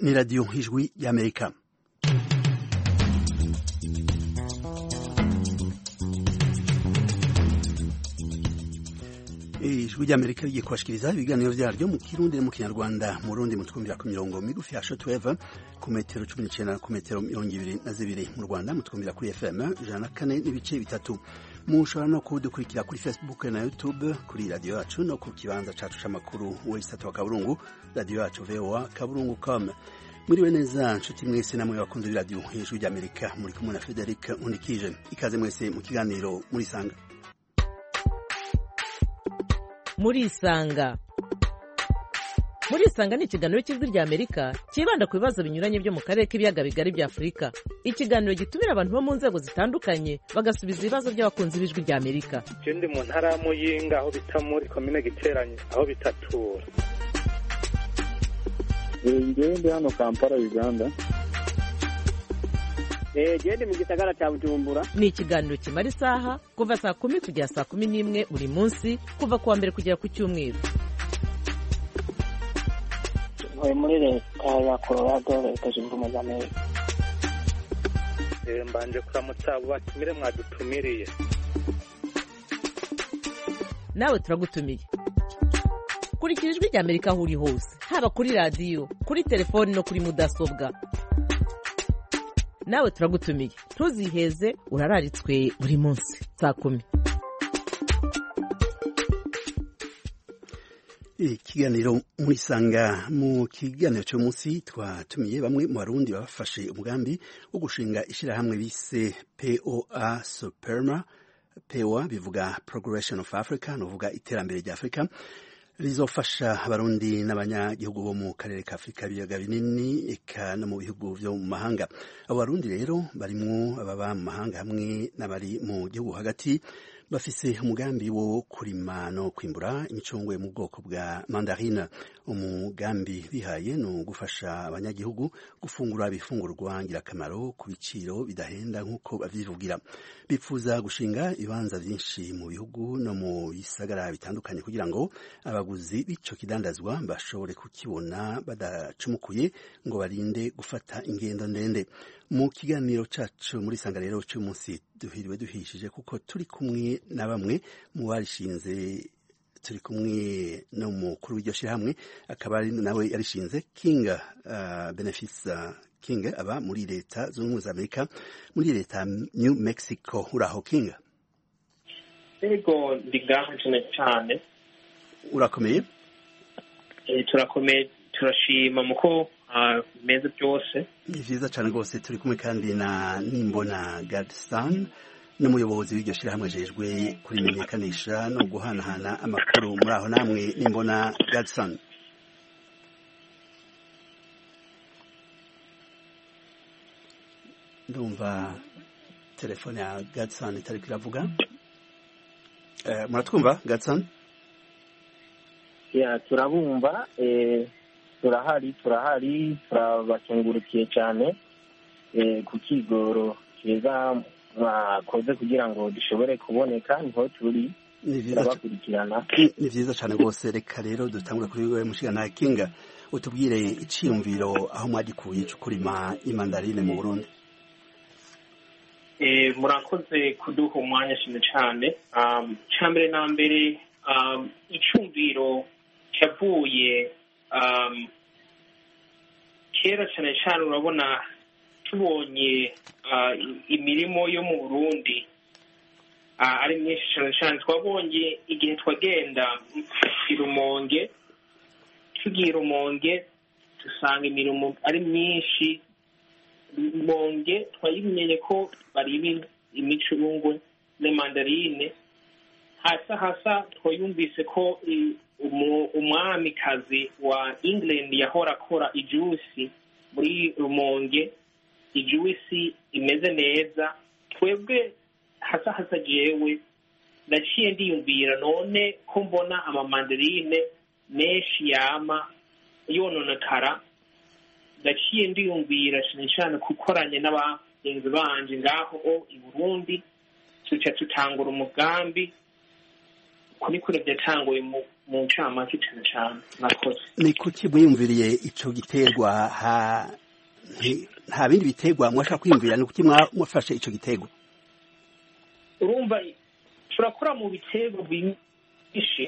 ni radio Ijwi y'Amerika. Ijwi ry'Amerika rigiye kubashikiriza ibiganiro vyaryo mu Kirundi no mu Kinyarwanda. Mu Burundi mutwumvira ku mirongo migufi ya shortwave ku metero 19 na ku metero 22. Mu Rwanda mutwumvira kuri FM 104.3. Mushobora no kudukurikira kuri Facebook na YouTube kuri radio yacu no ku kibanza cacu c'amakuru website wa Kaburungu radio yacu voa.kaburungu.com. Muriwe neza nshuti mwese namwe bakunze radio Ijwi ry'Amerika, muri kumwe na Frederic Unikije. Ikaze mwese mu kiganiro muri sanga. Murisanga ni ikiganiro cy'Ijwi ry'Amerika kibanda ku bibazo binyuranye byo mu karere k'ibiyaga bigari bya Afurika. Ikiganiro gitumira abantu bo mu nzego zitandukanye bagasubiza ibibazo by'abakunzi b'Ijwi ry'Amerika. Ndi mu ntara ya Muyinga aho bita muri commune Giteranye aho bitatura. Ndi hano Kampala Uganda. Ndi mu gisagara cya Bujumbura. Ni ikiganiro kimara isaha kuva saa 10 kugera saa 11 buri munsi kuva kuwa mbere kugera ku cyumweru. Muri leta ya Colorado leta zunze ubumwe za Amerika. Mbanje kuramutsa abo batumire mwadutumiriye. Nawe turagutumiye. Kurikira Ijwi ry'Amerika aho uri hose, haba kuri radio, kuri telefone no kuri mudasobwa. Nawe turagutumiye. Ntuziheze, urararitswe buri munsi saa 10. Ikiganiro murisanga. Mu kiganiro cyo munsi twatumiye bamwe mu Barundi bafashe umugambi wo gushinga ishirahamwe bise POA Superma. POA bivuga Progression of Africa, novuga iterambere rya Afrika, rizofasha abarundi n'abanyagihugu bo mu karere ka Afrika biyaga binini eka no mu bihugu byo mu mahanga. Abo Barundi rero barimwo ababa mu mahanga hamwe n'abari mu gihugu hagati, bafise umugambi wo kurima no kwimbura imicungwe mu bwoko bwa mandarine. Umugambi bihaye no gufasha abanyagihugu gufungura ibifungurwa ngirakamaro ku biciro bidahenda nk'uko bavyivugira. Bipfuza gushinga ibanza vyinshi mu bihugu no mu bisagara bitandukanye kugira ngo abaguzi b'ico kidandazwa bashobore kukibona badacumukuye ngo barinde gufata ingendo ndende. Mu kiganiro cacu muri sanga rero cy'umunsi duhiriwe duhishije kuko turi kumwe na bamwe mu barishinze. Turi kumwe no mukuru w'iryo shirahamwe akaba ari nawe yarishinze King Benefits King aba muri leta zunze ubumwe za Amerika muri leta New Mexico. Uraho King? Ego ndigaho cyane. Urakomeye? Turakomeye, turashima muko meze byose. Ni vyiza cyane rwose. Turi kumwe kandi na Nimbona Godson n'umuyobozi w'iryo shirahamwe jejwe kurimenyekanisha no guhanahana amakuru. Muri aho namwe Nimbona Godson? Ndumva telefone ya Godson itari kiravuga. Muratwumva Godson? Ya turabumva, turahari turabakengurukiye cyane ku kigoro kiza mwakoze kugira ngo dushobore kuboneka niho turi turabakurikirana. Ni vyiza cyane rwose. Reka rero dutangure kuri wewe mushigana Kinga, utubwire iciyumviro aho mwagikuye cyo kurima imandarine mu Burundi. Murakoze kuduha umwanya cyane. Cyambere na mbere icumviro cyavuye kera cyane urabona tubonye imirimo yo mu Burundi ari myinshi cyane. Twabonye igihe twagenda Rumonge, tugiye Rumonge dusanga imirimo ari myinshi. Rumonge twayimenye ko bari imicurungwe n'mandarine. Hasa twayumvise ko umwamikazi wa England yahora akora ijuisi muri Rumonge, ijuisi imeze neza. Twebwe hasa jewe ndaciye ndiyumvira none ko mbona amamandarine menshi yama yononekara. Ndaciye ndiyumvira cyane gukoranya n'abagenzi banje ngaho i Burundi, tutangura umugambi. Kuri byatanguye mu ncamake cyane cyane nakoze. Ni kuki mwiyumviriye ico giterwa nta bindi biterwa mwashaka kwiyumvira? Ni kuki mwafashe ico giterwa? Urumva turakora mu biterwa byinshi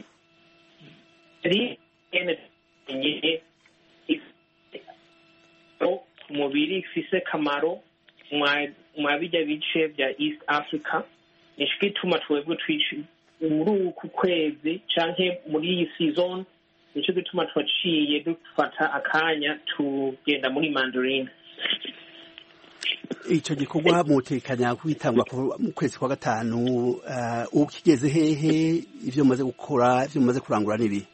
umubiri ifise kamaro mwa bijya bice bya East Africa. Nico gituma twebwe muri uku kwezi canke muri iyi season, nico gituma twaciye dufata akanya tugenda muri mandarine. Ico gikorwa mutekanya kwitangwa mu kwezi kwa gatanu, ukigeze hehe? Ivyo mumaze gukora, ivyo mumaze kurangura nibi?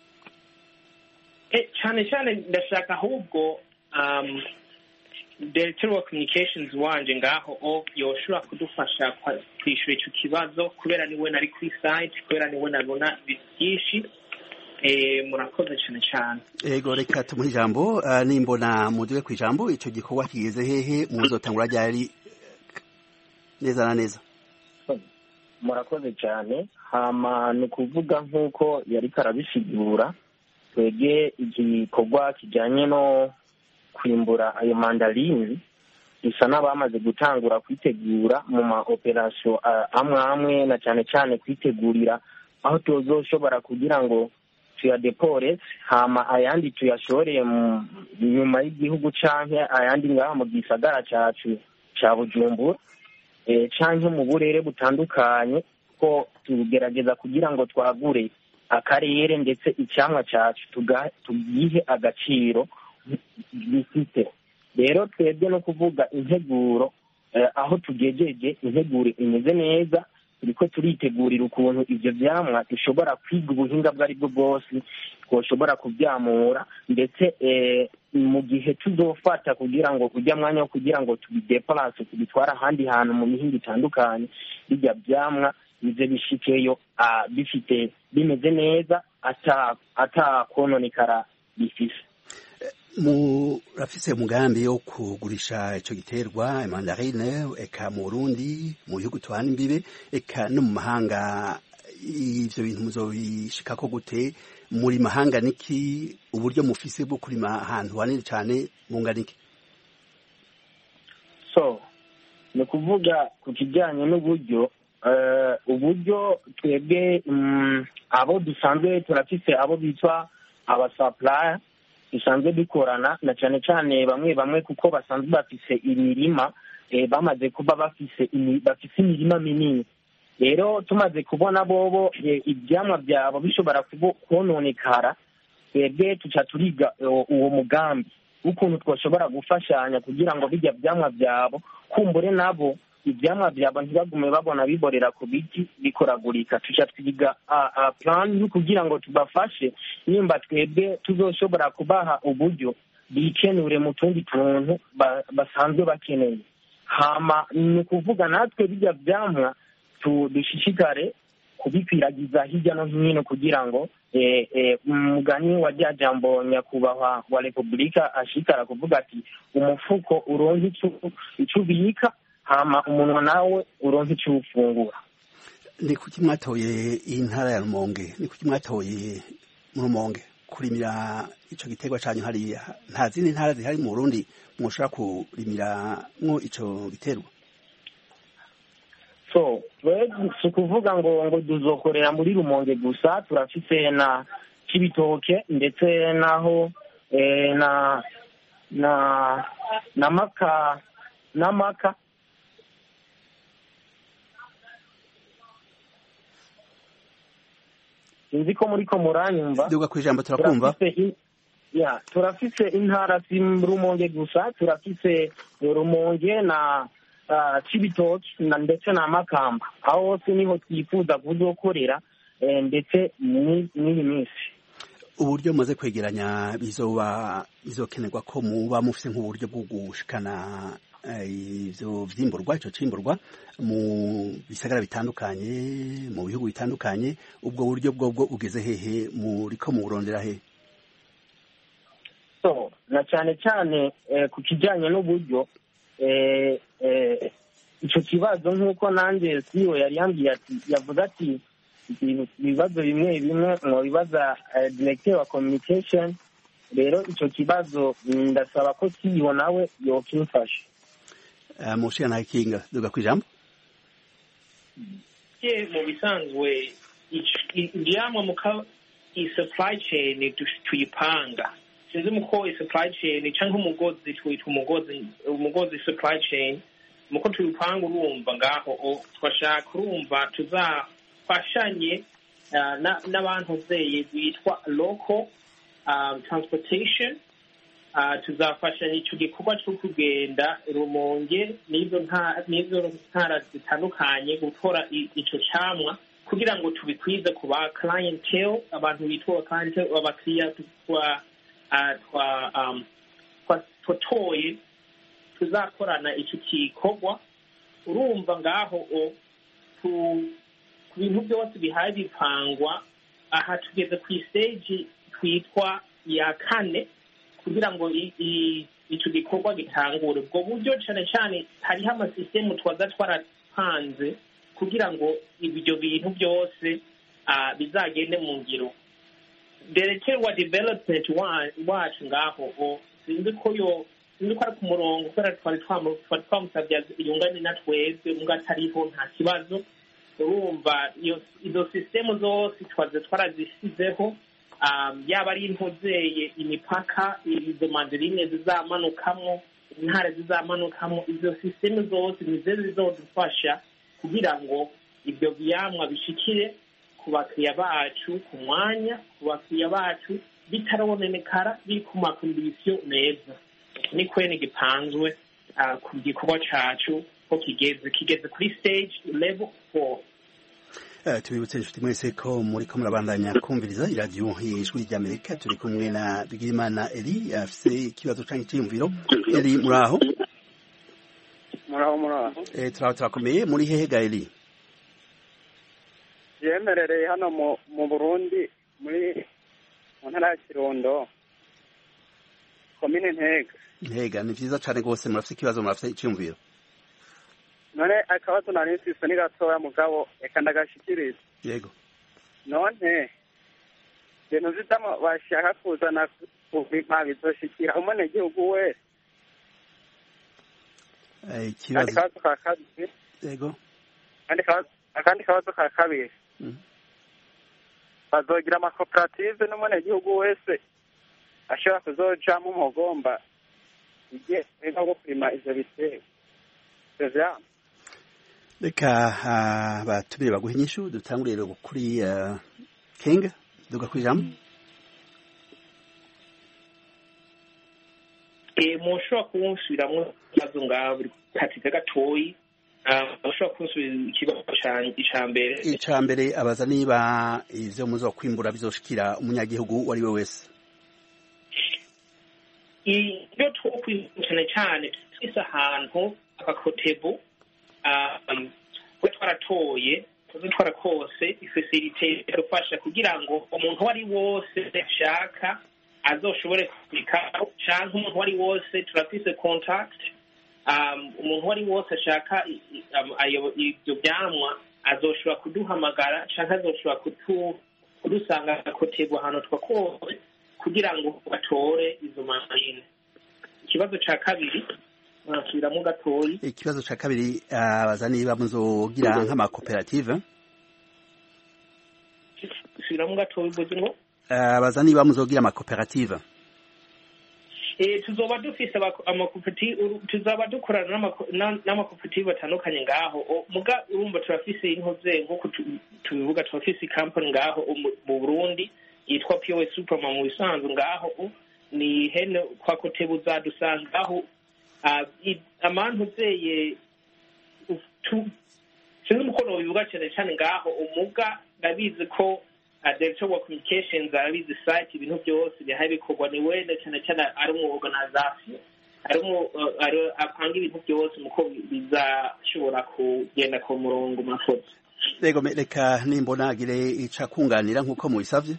Cyane ndashaka ahubwo Director of Communications wanje ngaho yoshobora kudufasha kwishura ico kibazo, kubera niwe nari kuri site, kubera niwe nabona byinshi. Murakoze cyane. Ego, reka tumuhe ijambo. Nimbona muduwe ku ijambo, ico gikorwa kigeze hehe? Muzotangura ryari neza na neza? Murakoze cyane. Hama ni kuvuga nk'uko yari karabisigura, twebwe igikorwa kijyanye no kwimbura ayo mandarine bisa n'abamaze gutangura kwitegura mu ma operation amwe na cyane kwitegurira aho tuzoshobora kugira ngo tuyadepore, hama ayandi tuyashoreye nyuma y'igihugu canke ayandi ngaha mu gisagara cacu ca Bujumbura canke mu burere butandukanye, ko tugerageza kugira ngo twagure akarere ndetse icyamwa cacu tugihe agaciro bifite. Rero twebwe no kuvuga integuro aho tugejeje, integuro imeze neza, turiko turitegurira ukuntu ivyo vyamwa dushobora kwiga ubuhinga bwari bwo bwose twoshobora kuvyamura, ndetse mu gihe tuzofata kugira ngo ujya mwanya wo kugira ngo tubideplace tubitwara ahandi hantu mu mihinga itandukanye, bijya vyamwa bize bishikeyo bifite bimeze neza ata kononekara bifise. Murafise umugambi wo kugurisha ico giterwa mandarine eka mu Burundi, mu bihugu tuhana imbibe, eka no mu mahanga? Ivyo bintu muzobishikako gute? Muri mahanga niki? Uburyo mufise bwo kurima ahantu hanini cane mungana iki? ni kuvuga ku kijyanye n'uburyo uburyo twebwe abo dusanzwe turafise abo bitwa abasupplier dusanzwe dukorana na cyane cyane bamwe kuko basanzwe bafise imirima bamaze kuba bafise imirima minini. Rero tumaze kubona bobo ibyamwa byabo bishobora kononekara, twebwe tuca turiga uwo mugambi ukuntu twashobora gufashanya kugira ngo bijya byamwa byabo kumbure nabo ibyamwa byabo ntibagume babona biborera ku biti bikoragurika. Tuca twiga plan kugira ngo tubafashe nimba twebwe tuzoshobora kubaha uburyo bikenure mu tundi tuntu basanzwe bakeneye. Hama ni kuvuga natwe bijya byamwa dushishikare kubikwiragiza hirya no hino kugira ngo umugani wa rya jambo nyakubahwa wa Repubulika ashikara kuvuga ati umufuko uronke icyo ubika, hama umunwa nawe uronke icyo ufungura. Ni kuki mwatoye intara ya Rumonge? Ni kuki mwatoye mu Rumonge kurimira ico giterwa canyu hariya? Nta zindi ntara zihari mu Burundi mwoshobora kurimiramwo ico giterwa? Si ukuvuga ngo duzokorera muri Rumonge gusa, turafise na Cibitoke ndetse naho na Maka sinzi ko muriko muranyumva. Duga kwijambo turakumva. Turafise intara si Rumonge gusa, turafise Rumonge na Cibitoke ndetse na Makamba. Aho hose niho twifuza kuzokorera ndetse n'iyi minsi. Uburyo mumaze kwegeranya bizokenerwa ko muba mufise nk'uburyo bwo gushikana ivyo vyimburwa, ico cimburwa mu bisagara bitandukanye, mu bihugu bitandukanye. Ubwo buryo bwo ugeze hehe? Muriko muburondera hehe? Na cyane cyane ku kijyanye n'uburyo icyo kibazo nk'uko nanjye siyo yari yambwiye ati yavuze ati ibibazo bimwe bimwe mwobibaza directeur wa communication. Rero ico kibazo ndasaba ko kiyo nawe yokimfasha. Mushira na Kinga duga kwijambo. Mu bisanzwe ivyamwa muka supply chain tuyipanga. Sinzi muko supply chain canke umugozi twita umugozi supply chain muko tuyipanga urumva ngaho twashaka urumva tuzafashanye n'abantu zeye bitwa local transportation. Tuzafashanya ico gikorwa cyo kugenda Rumonge n'izo ntara zitandukanye gukora ico camwa kugira ngo tubikwize ku ba clientele, abantu bitwa clientele, abakiriya twatoye tuzakorana ico gikorwa. Urumva ngaho ku bintu byose bihaye bipangwa, aha tugeze ku stage twitwa ya kane kugira ngo ico gikorwa gitangure. Ubwo buryo cyane cyane hariho amasystem twaza twarapanze kugira ngo ibyo bintu byose bizagende mu ngiro. Director wa development wacu ngaho sinzi ko ari ku murongo kubera twari twamusabye yungane na twebwe mbwa atariho nta kibazo. Urumva izo system zose twaze twarazisizeho, yaba ari intozeye imipaka, izo mandarine zizamanukamo, intara zizamanukamo, izo system zose nizo zizodufasha kugira ngo ibyo vyamwa bishikire ku bakiriya bacu ku mwanya, ku bakiriya bacu bitarabonekara, biri ku makondisiyo meza. Ni kwene gipanzwe ku gikorwa cacu ko kigeze kuri stage level 4. Tubibutse inshuti mwese ko muriko murabandanya kumviriza iradiyo y'ijwi ry'Amerika. Turi kumwe na Bigirimana Eli afise ikibazo canke iciyumviro. Eli muraho? Muraho. Turakomeye. Muri hehe ga Eli? Yemerereye hano mu Burundi muri mu ntara ya Kirundo, komine Ntega. Ni vyiza cane gose. Murafise ikibazo, murafise iciyumviro? None akabazo nari mfise ni gatoya mugabo eka ndagashikiriza. Yego. None ibintu vy'itama bashaka kuzana kubima bizoshikira umunyagihugu wese. Ikibazo ka kabiri. Yego. Akandi kabazo ka kabiri. Bazogira amakoperative n'umunyagihugu wese ashobora kuzojamwo umugomba igihe nko kurima ivyo biterwa. Reka batumire baguha inyishu. Dutangure rero kuri Kinga duga kwijambo. Mushobora kunsubiramwo ikibazo ngaho buri katika gatoyi. Mushobora kunsubiza ikibazo ca mbere abaza niba ivyo muzokwimbura bizoshikira umunyagihugu wari we wese. Iyo twokwimura cyane twise ahantu akakotebo twaratoye twarakose ifacilite idufasha kugira ngo umuntu wari wose ashaka azoshobore kubikaho, canke umuntu wari wose turafise contact, umuntu wari wose ashaka ibyo byamwa azoshobora kuduhamagara canke azoshobora kudusanga akakotebo ahantu twakose kugira ngo batore izo mandarine. Ikibazo ca kabiri nasubiramo gatoyi. Ikibazo ca kabiri abaza niba muzogira nk'amakoperative. Subiramo gatoyi uvuze ngo abaza niba muzogira amakoperative. Tuzoba dufise amakoperative, tuzaba dukorana n'amakoperative atandukanye ngaho. Muga urumva turafise intoze nk'uko tubivuga, turafise company ngaho mu Burundi yitwa POS Supermarket. Mu bisanzwe ngaho ni hene kwa Kotebu zadusangaho amantu zeye sinzi umukono bivuga cyane ngaho umuga. Ndabizi ko director wa communications arabizi site ibintu byose bihaye bikorwa ni wende cyane ari mu organization, ari apanga ibintu byose muko bizashobora kugenda ku murongo mafoto. Rego reka nimbona agire ica kunganira nkuko mubisavye.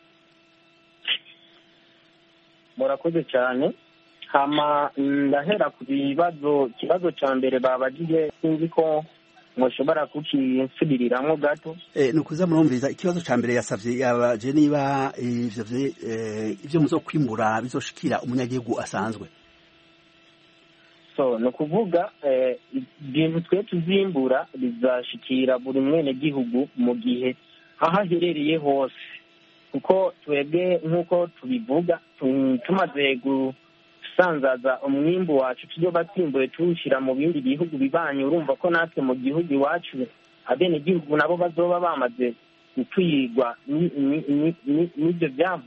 Murakoze cyane. Hama ndahera ku kibazo ca mbere babajije, sinzi ko mushobora kukinsubiriramwo gato. Ni ukuza murumviriza ikibazo ca mbere yasavye yabaje niba ivyo muzokwimbura bizoshikira umunyagihugu asanzwe. So ni ukuvuga ibintu twe tuzimbura bizashikira buri mwene gihugu mu gihe aho aherereye hose, kuko twebwe nk'uko tubivuga tumaze gusanzaza umwimbu wacu tuzoba twimbuye tuwushyira mu bindi bihugu bibanyi, urumva ko natwe mu gihugu iwacu abenegihugu nabo bazoba bamaze gukwirwa n'ibyo byabo.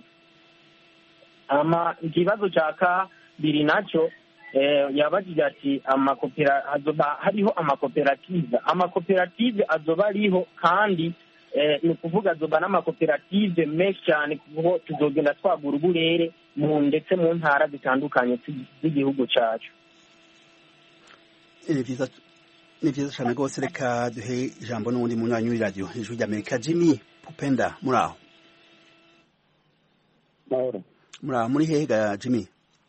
Ikibazo cya kabiri nacyo yabajije ati hariho amakoperative azoba ariho, kandi ni ukuvuga azoba n'amakoperative menshi cyane, kuko tuzogenda twagura uburere ndetse mu ntara zitandukanye z'igihugu cyacu. Ni vyiza cyane rwose. Reka duhe ijambo n'uwundi munywanyi w'iradiyo Ijwi ry'Amerika. Jimmy Pupenda, muraho? Muraho, muri hehe ga Jimmy?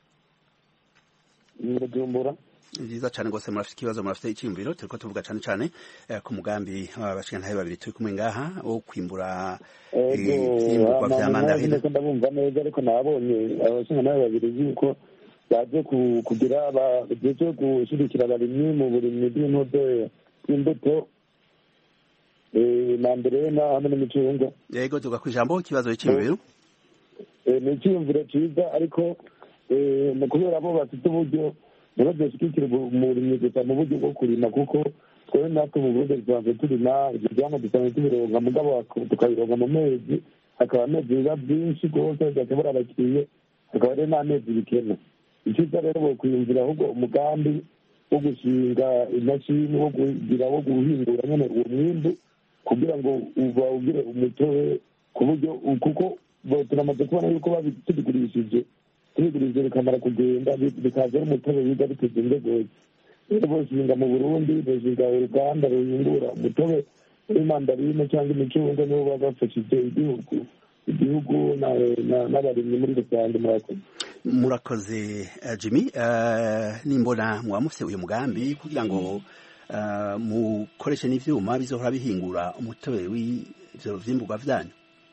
Bujumbura. Ni vyiza cyane rwose. Murafite ikibazo, murafite icyiyumviro? Turiko tuvuga cyane cyane ku mugambi w'abashingantahe babiri turi kumwe ngaha wo kwimbura ivyimburwa vya mandarine. Ndabumva neza, ariko nabonye abashingantahe babiri yuko baje kugira baje gushyigikira abarimyi mu burimyi bw'imbuto mandarine hamwe n'imicungwe. Yego, tuga ku ijambo ikibazo cy'imviro. Ni icyiyumviro cyiza, ariko mu kubera bo bafite uburyo ntibazashyigikire umurimyi gusa mu buryo bwo kurima, kuko twebwe natwe mu Burundi dusanzwe turima ibyo byamwa, dusanzwe tubironga, mugabo tukabironga mu mezi, hakaba amezi biba byinshi rwose bidashobora abakiriye, hakaba rero n'amezi bikena. Icyiza rero bokwiyumvira ahubwo umugambi wo gushinga imashini wo guhingura nyene uwo mwimbu, kugira ngo bawugire umutobe, ku buryo kuko turamaze kubona yuko tubigurishije bikamara kugenda bikaza ari umutobe wiga biteze indegoye. Rero boshinga mu Burundi, boshinga uruganda ruhingura umutobe w'imandarine cyangwa imicungwe, nibo baba bafashije igihugu n'abarimyi muri rusange. Murakoze Jimmy. Nimbona mwamufite uyu mugambi kugira ngo mukoreshe n'ivyuma bizohora bihingura umutobe w'ivyo vyimburwa vyanyu.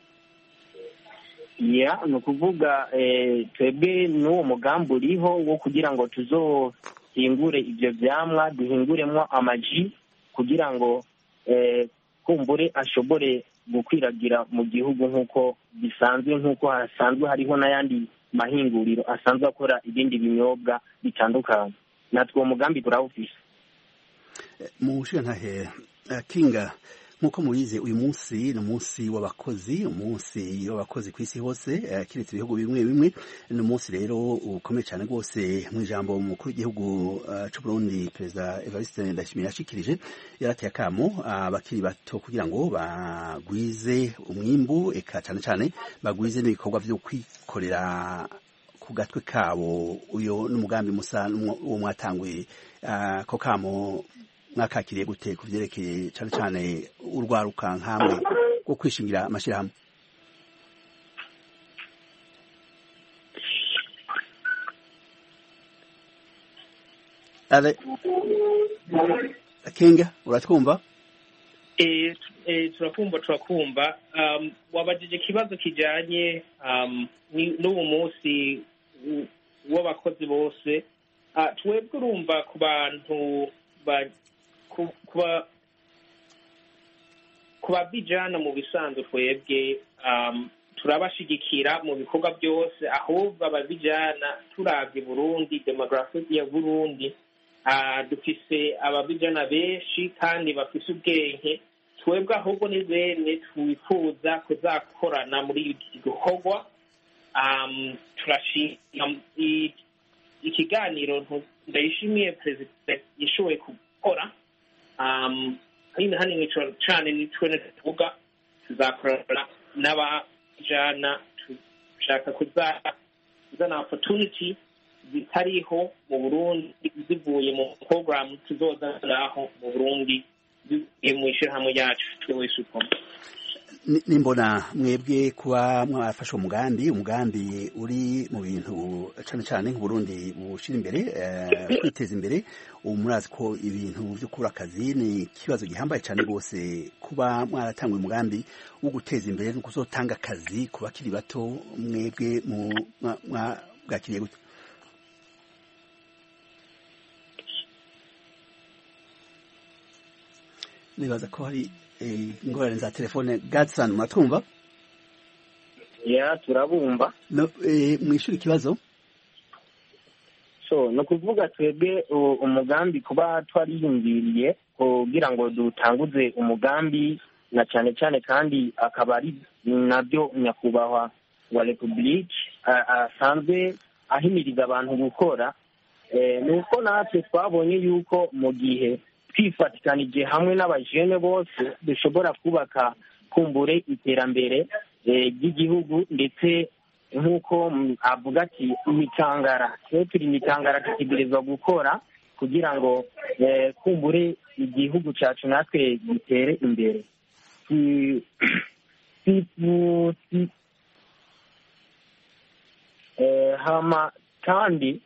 Ni ukuvuga twebwe n'uwo mugambi uriho wo kugira ngo tuzohingure ibyo vyamwa, duhinguremwo amaji, kugira ngo kumbure ashobore gukwiragira mu gihugu nk'uko bisanzwe, nk'uko hasanzwe hariho n'ayandi mahinguriro asanzwe akora ibindi binyobwa bitandukanye. Natwe uwo mugambi turawufise. Mushingantahe Kinga, nk'uko mubizi uyu munsi ni umunsi w'abakozi ku isi hose, kiretse ibihugu bimwe bimwe. ni umunsi rero ukomeye cyane rwose. mu ijambo umukuru w'igihugu cy'u Burundi Perezida Evariste Ndayishimiye yashikirije, yarateye akamo abakiri bato kugira ngo bagwize umwimbu, eka cyane cyane bagwize n'ibikorwa byo kwikorera ku gatwe kabo. uyo n'umugambi musa uwo mwatanguye, ko kamo mwakakiriye gute ku byerekeye cyane cyane urwaruka nkamwe rwo kwishingira amashyirahamwe? Kinga, uratwumva? turakumva. Wabajije ikibazo kijyanye n'uwo munsi w'abakozi bose. Twebwe urumva ku bantu ku babijana mu bisanzwe, twebwe turabashigikira mu bikorwa byose, ahubwo ababijana turavye Burundi, demographique ya Burundi, dufise ababijana benshi kandi bafise ubwenge. Twebwe ahubwo ni bene twifuza kuzakorana muri iki gikorwa. Turashima ikiganiro Ndayishimiye Perezida yashoboye gukora. Hano cyane nitwe tuvuga tuzakorana n'abajana, dushaka kuzana opportunity zitariho mu Burundi zivuye mu program tuzozanaho mu Burundi zivuye mu ishyirahamwe ryacu twese uko. nimbona mwebwe kuba mwafashe umugambi uri mu bintu cyane cyane nk'Uburundi bushira imbere kwiteza imbere murazi ko ibintu byo kubura akazi ni ikibazo gihambaye cyane rwose kuba mwaratanga umugambi wo guteza imbere no kuzotanga akazi ku bakiri bato mwebwe bwakiriye gute? nibaza ko hari ingorane za telefone. Gatsan, muratumva? ya turabumva. Mwishura ikibazo. So no kuvuga twebwe umugambi kuba twariyumviriye kugira ngo dutanguze umugambi na cyane cyane kandi akaba ari nabyo nyakubahwa wa Republique asanzwe ahimiriza abantu gukora, nuko natwe twabonye yuko mu gihe twifatikanije hamwe n'abajene bose dushobora kubaka kumbure iterambere ry'igihugu, ndetse nk'uko avuga ati imikangara turi imikangara dutegerezwa gukora kugira ngo kumbure igihugu cyacu natwe gitere imbere. Hama kandi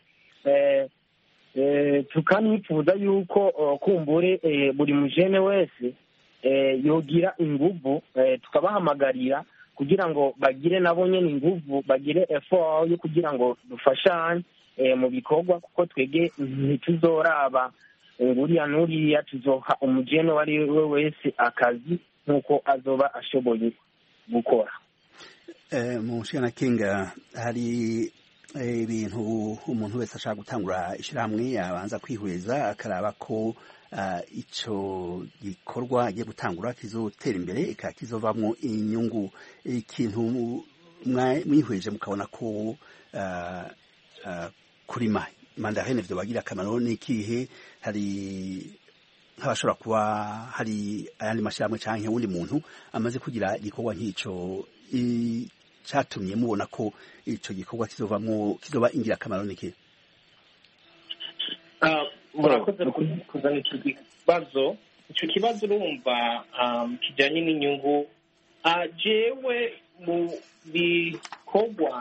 tukanifuza yuko kumbure buri mujene wese yogira inguvu, tukabahamagarira kugira ngo bagire nabo nyene inguvu, bagire effort yo kugira ngo dufashanye mu bikorwa, kuko twege ntituzoraba nguriya nuriya, tuzoha umujene wari we wese akazi nk'uko azoba ashoboye gukora. Mu Shana Kinga hari ibintu umuntu wese ashaka gutangura ishyirahamwe abanza kwihweza akaraba ko ico gikorwa agiye gutangura kizotera imbere kizovamwo inyungu. Ikintu mwihweje mukabona ko kurima mandarine vyo bagira akamaro n'ikihe? Hari nk'abashobora kuba hari ayandi mashyirahamwe canke wundi muntu amaze kugira igikorwa nk'ico cyatumye mubona ko ico gikorwa kizoba ingirakamaro n'ikihe? murakoze kuzana icyo kibazo. Icyo kibazo urumva kijyanye n'inyungu. Jewe mu bikorwa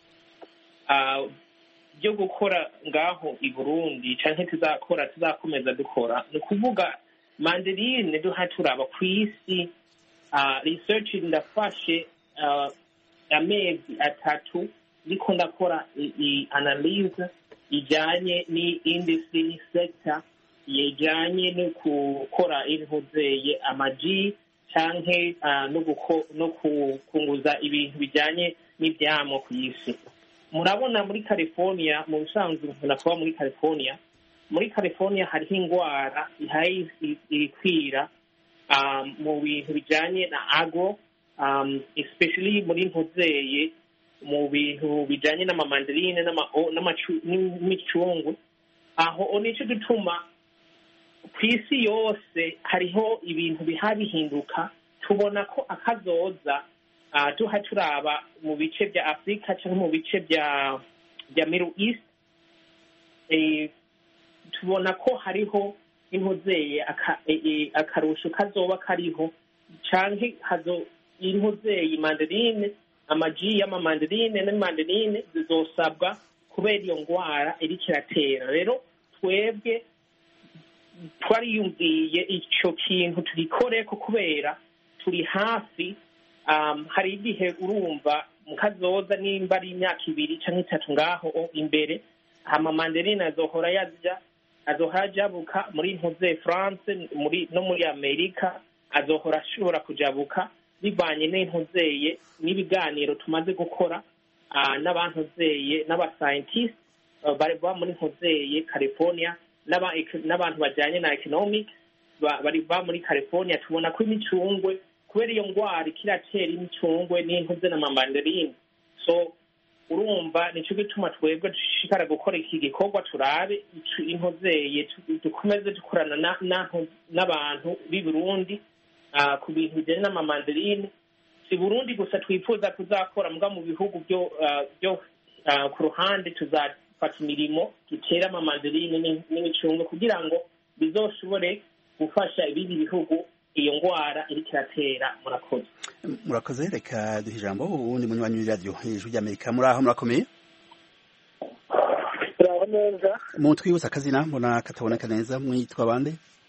byo gukora ngaho i Burundi cyangwa tuzakomeza dukora, ni ukuvuga mandarine duha turaba ku isi. Research ndafashe amezi 3 ndiko ndakora analyse ijanye ni industry sector yejanye no gukora ibihuzeye amaji canke no kunguza ibintu bijanye n'ivyamo ku isi. Murabona muri California, mu bisanzwe nakuba muri California hariho ingwara ihaye ikwira mu bintu bijanye na agro, especially muri mpuzeye mu bintu bijanye n'amamandarine n'imicungwe. Aho nico gituma ku isi yose hariho ibintu bihinduka. Tubona ko akazoza duha turaba mu bice bya Afrika cyangwa mu bice bya Middle East, tubona ko hariho impuzeye akarusho kazoba kariho, canke impuzeye mandarine, amaji y'amamandarine n'amandarine zizosabwa kubera iyo ngwara iriko iratera. Rero twebwe twariyumviye ico kintu tugikoreko kubera turi hafi. Hari igihe urumva mukazoza nimba ari imyaka 2 canke 3 ngaho imbere, amamandarine azohora ajabuka muri mpuze France, no muri Amerika, azohora ashobora kujabuka bivanye n'impuzeye n'ibiganiro tumaze gukora n'abantuzeye n'abascientists bari ba muri mpuzeye California n'abantu bajyanye na economics bari ba muri California. Tubona ko imicungwe kubera iyo ngwara kiratera imicungwe n'impuze n'amamandarine. So urumva nico gituma twebwe dushikara gukora iki gikorwa, turabe impuzeye dukomeze dukorana n'abantu b'i Burundi ku bintu bijyanye n'amamandarine. Si Burundi gusa twifuza kuzakora, mbwa mu bihugu byo ku ruhande tuzafata imirimo dutera amamandarine n'imicungwe kugira ngo bizoshobore gufasha ibindi bihugu iyo ngwara iriko iratera. Murakoze. murakoze reka duhe ijambo uwundi munywanyi w'iradiyo ijwi ry'Amerika muri aho murakomeye turaho neza mutwibutsa akazina mbona kataboneka neza mwitwa bande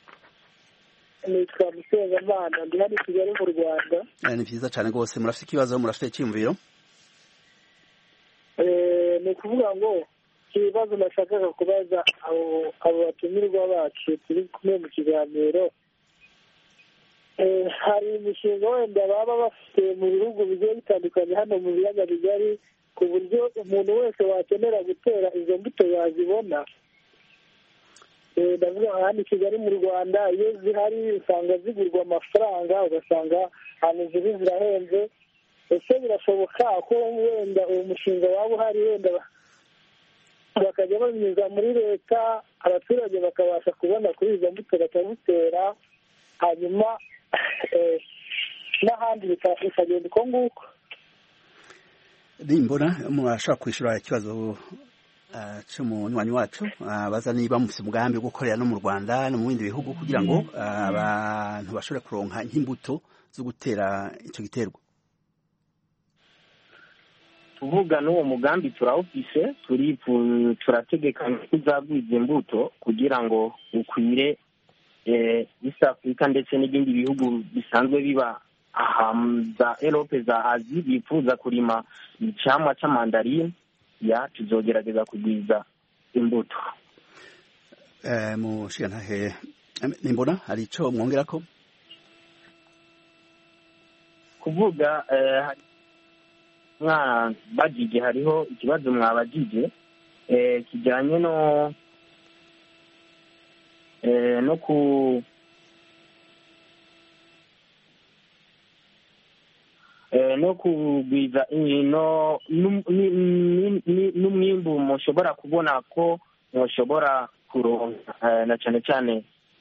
nitwa Musengimana ndi hano i Kigali mu Rwanda ni vyiza cane rwose murafite ikibazo murafite icyiyumviro ni ukuvuga ngo ikibazo nashakaga kubaza abo batumirwa bacu turi kumwe mu kiganiro hari imishinga wenda baba bafite mu bihugu bigiye bitandukanye hano mu biyaga bigari ku buryo umuntu wese wakenera gutera izo mbuto yazibona ndavuga hano i Kigali mu Rwanda iyo zihari usanga zigurwa amafaranga ugasanga ahantu ziri zirahenze ese birashoboka ko wenda uwo mushinga waba uhari wenda bakajya banyuza muri leta abaturage bakabasha kubona kuri izo mbuto bakazitera hanyuma n'ahandi bikagenda uko nguko nimbona murashobora kwishyura ikibazo cy'umunywanyi wacu baza niba mufite umugambi wo gukorera no mu Rwanda no mu bindi bihugu kugira ngo abantu bashobore kuronka nk'imbuto zo gutera icyo giterwa tuvuga n'uwo mugambi turawufise turategekanya kuzagwiza imbuto kugira ngo ukwire East Africa ndetse n'ibindi bihugu bisanzwe biba za Europe za Azi bifuza kurima icamwa c'amandarine tuzogerageza kugwiza imbuto mushigantahe nimbona hari ico mwongerako kuvuga bajije hariho ikibazo mwabajije kijyanye no kugwiza n'umwimbu mushobora kubona ko mushobora kuronka na cyane cyane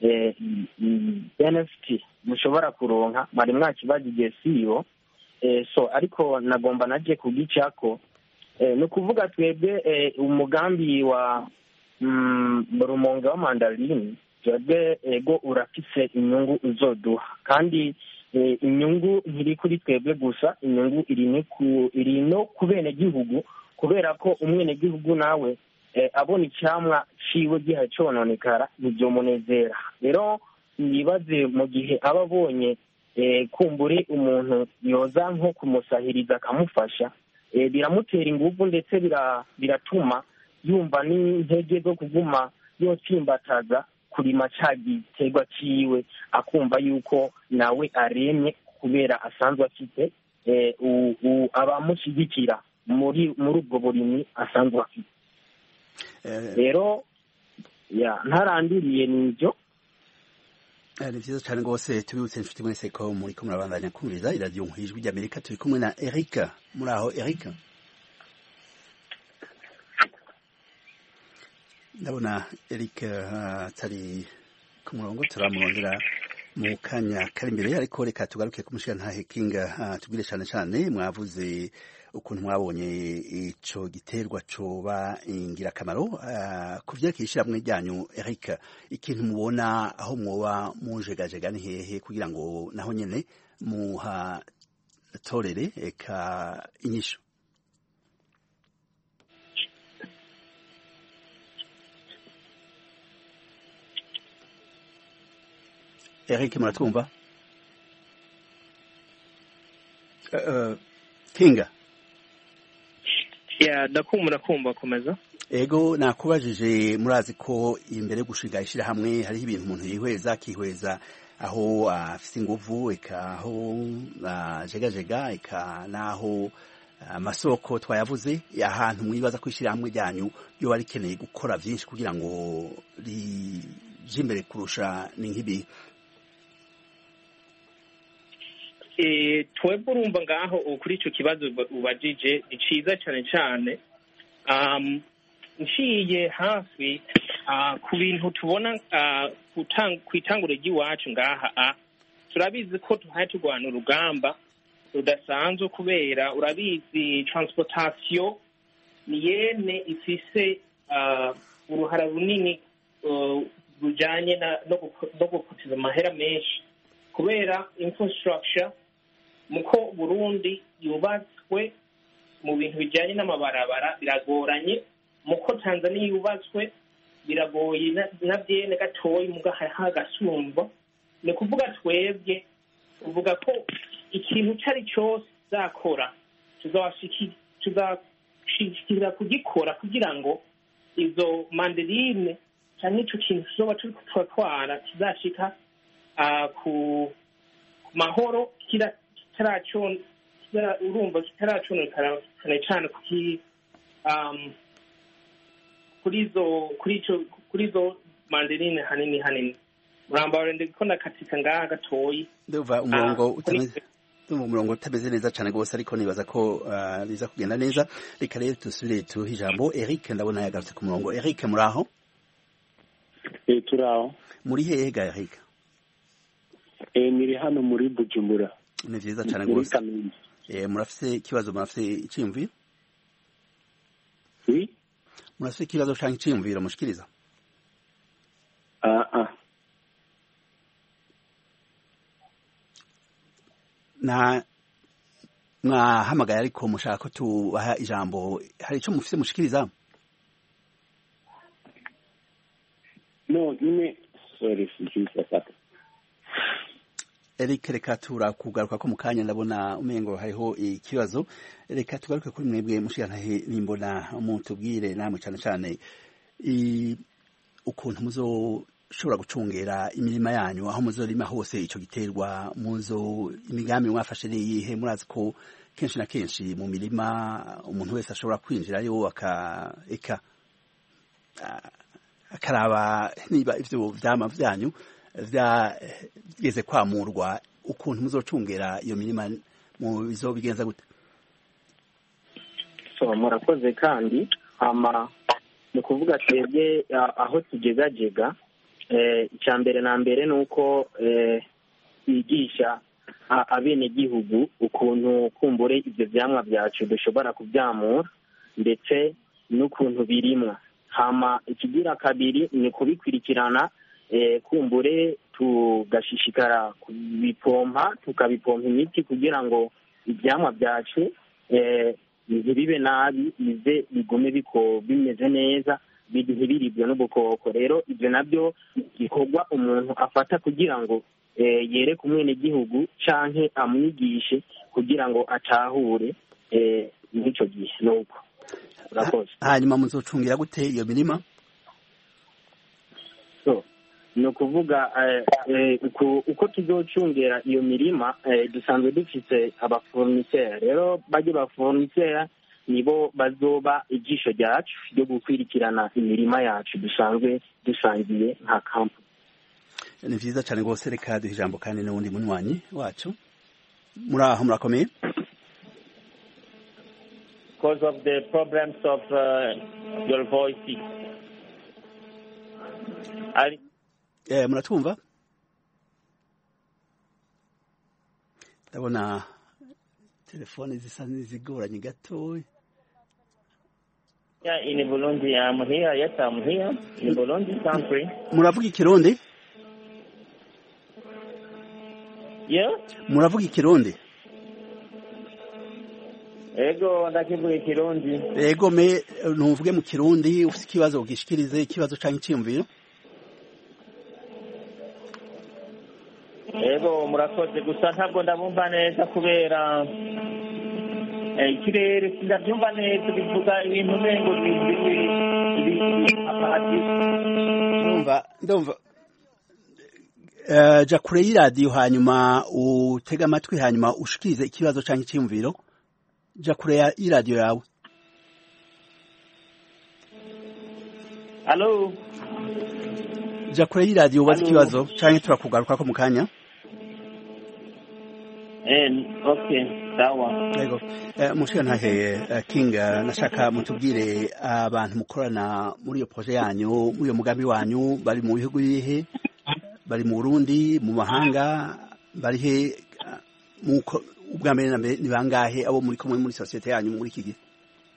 benefit mushobora kuronka mwari mwakibajije siyo ariko nagomba naje kugicako ni ukuvuga twebwe umugambi wa Rumonge wa mandarine twebwe ego urafise inyungu uzoduha kandi inyungu ntiri kuri twebwe gusa inyungu iri no ku benegihugu kubera ko umwenegihugu nawe abona icyamwa ciwe giha cononekara ntibyomunezera rero nibaze mu gihe aba abonye kumbure umuntu yoza nko kumusahiriza akamufasha biramutera ingufu ndetse biratuma yumva n'intege zo kuguma yotsimbataza kurima ca giterwa ciwe akumva yuko nawe aremye kubera asanzwe afite abamushyigikira muri ubwo burimyi asanzwe afite rero ntarandiriye n'ibyo ni vyiza cyane rwose tubibutse inshuti mwese ko muriko murabandanya kumviriza iradiyo ijwi ry'Amerika turi kumwe na Eric muri aho Eric ndabona Eric atari ku murongo turamurondera mu kanya kari imbere ariko reka tugaruke ku mushigantahe Kinga tubwire cyane cyane mwavuze ukuntu mwabonye ico giterwa coba ingirakamaro ku vyerekeye ishyirahamwe ryanyu Eric ikintu mubona aho mwoba mujegajega ni hehe kugira ngo naho nyene muhatorere eka inyisho Eric muratwumva Kinga ndakumva komeza ego nakubajije murazi ko imbere yo gushinga ishyirahamwe hariho ibintu umuntu yihweza akihweza aho afite inguvu eka aho jegajega eka n'aho amasoko twayavuze ahantu mwibaza ko ishyirahamwe ryanyu ryoba rikeneye gukora byinshi kugira ngo rije imbere kurusha ni nk'ibi twebwe urumva ngaho kuri icyo kibazo ubajije ni cyiza cyane cyane nciye hafi ku bintu tubona ku itanguro ry'iwacu ngaha turabizi ko tuhaye turwana urugamba rudasanzwe kubera urabizi transportation ni yene ifise uruhara runini rujyanye no gukutiza amahera menshi kubera infrastructure muko Burundi yubatswe mu bintu bijyanye n'amabarabara biragoranye, muko Tanzania yubatswe biragoye na byene gatoyi mugaha hagasumba. Ni kuvuga twebwe uvuga ko ikintu cyari cyose zakora tuzashikira kugikora kugira ngo izo mandarine cyangwa icyo kintu tuzoba turi kutwara kizashika ku mahoro urumva kitaraconekara cyane cyane kuri izo mandarine hanini murambara ndiko ndakatika ngaha gatoyi ndumva umurongo utameze neza cyane rwose, ariko nibaza ko biza kugenda neza. Reka rero dusubire tuhe ijambo Eric, ndabona yagarutse ku murongo. Eric, muri aho? Turi aho. Muri hehe ga Eric? Niri hano muri Bujumbura. Ni vyiza cyane rwose. Murafise ikibazo, murafise iciyumviro? Murafise ikibazo canke iciyumviro mushikiriza? Mwahamagaye ariko mushaka ko tubaha ijambo, hari icyo mufise mushikiriza? Eric, reka turakugaruka ko mu kanya, ndabona umengo hariho ikibazo. Reka tugaruke kuri mwebwe mushigantahe nimbona mutubwire namwe cyane cyane ukuntu muzoshobora gucungera imirima yanyu, aho muzorima hose ico giterwa, imigambi mwafashe niyihe? Murazi ko kenshi na kenshi mu mirima umuntu wese ashobora kwinjirayo akaraba niba ivyo vyama vyanyu vyageze kwamurwa. Ukuntu muzocungera iyo mirima bizobigenza gute? Murakoze. kandi ni ukuvuga twebwe aho tugegajega, icya mbere na mbere ni uko twigisha abenegihugu ukuntu kumbure ibyo vyamwa byacu dushobora kubyamura ndetse n'ukuntu birimwa. Ikigira kabiri ni kubikurikirana, kumbure tugashishikara kubipompa, tukabipompa imiti kugira ngo ivyamwa byacu ntibibe nabi, bize bigume bimeze neza, ntibiribwe n'ubukoko. Rero ibyo nabyo gikorwa umuntu afata kugira ngo yereke umwenegihugu canke amwigishe kugira ngo atahure n'icyo gihe. Nuko urakoze. Hanyuma muzocungira gute iyo mirima? ni ukuvuga uko tuzocungera iyo mirima, dusanzwe dufite abafournisseur. Rero bajye bafournisseur nibo bazoba ijisho ryacu ryo gukwirikirana imirima yacu dusanzwe dusangiye nka kampu. Ni vyiza cyane rwose. Reka duhe ijambo kandi n'uwundi munywanyi wacu. Muri aho murakomeye? Because of the problems of your voice. Muratwumva? Ndabona telefone zisa n'izigoranye gatoya. In Burundi, I'm here. Yes, I'm here. In Burundi country. Muravuga Ikirundi? Yeah? Muravuga Ikirundi? Ego, ndakivuga Ikirundi. Ego, ntuvuge mu Kirundi, ufite ikibazo ugishikirize, ikibazo canke iciyumviro? Ego, murakoze, gusa ntabwo ndabumva neza kubera ikirere sindabyumva neza, bivuga ibintu mengo ndumva ja kure y'iradiyo hanyuma utega amatwi hanyuma ushikirize ikibazo canke iciyumviro. Ja kure y'iradiyo yawe. Hello? Ja kure y'iradiyo ubaze ikibazo canke turakugaruka ko mu kanya. Okay, sawa. Yego. Mushigantahe King, nashaka mutubwire abantu mukorana muri iyo projet yanyu, muri iyo mugambi wanyu, bari mu bihugu bihe, bari mu Burundi, mu mahanga, bari he, ubwa mbere na mbere ni bangahe abo muri kumwe muri societe yanyu muri iki gihe?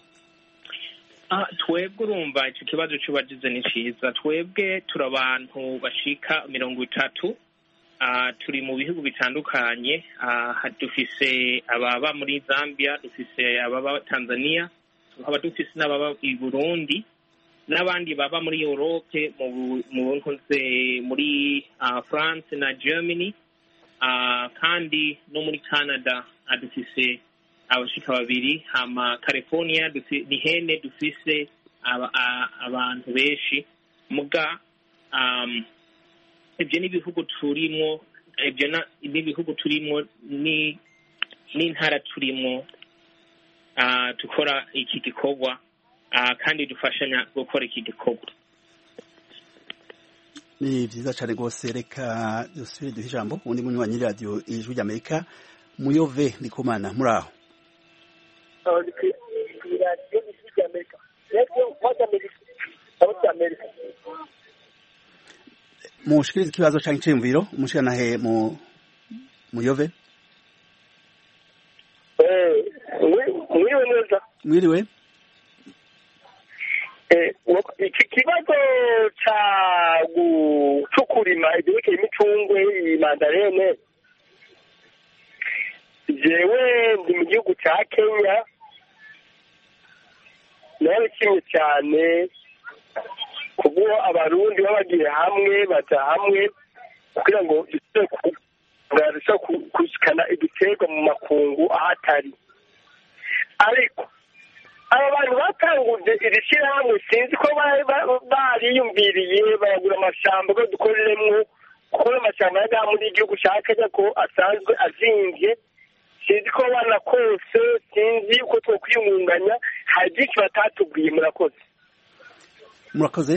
Twebwe urumva icyo kibazo cyubagize ni cyiza. Twebwe turi abantu bashika 30 turi mu bihugu bitandukanye, dufise ababa muri Zambia, dufise ababa Tanzania, tukaba dufise n'ababa i Burundi n'abandi baba muri Europe muri France na Germany, kandi no muri Canada dufise abashika babiri, hama California ni hene dufise abantu benshi muga ibyo n'ibihugu turimo, n'ibihugu turimo n'intara turimo dukora iki gikorwa, kandi dufashanya gukora iki gikorwa. Ni vyiza cane rwose. Reka dusubire duhe ijambo undi munywanyi radio Ijwi ry'Amerika, Muyove Ndikumana, muri aho? Mushikirize ikibazo canke iciyumviro, umushikanahe Muyove. Mwiriwe neza. Mwiriwe. Iki kibazo cyo kurima ibyerekeye imicungwe, mandarene, jewe ndi mu gihugu cya Kenya, narabishimye cyane kuko abarundi babagiye hamwe baja hamwe kugira ngo dushobore gushikana igiterwa mu makungu ahatari. Ariko aba bantu batanguje iri shyirahamwe sinzi ko bariyumviriye baragura amashamba ko dukoreremwo, kuko amashamba yari muri igihugu cya Kenya ko asanzwe azimvye, sinzi ko bana kose, sinzi uko twokwiyungunganya, hari byinshi batatubwiye. Murakoze.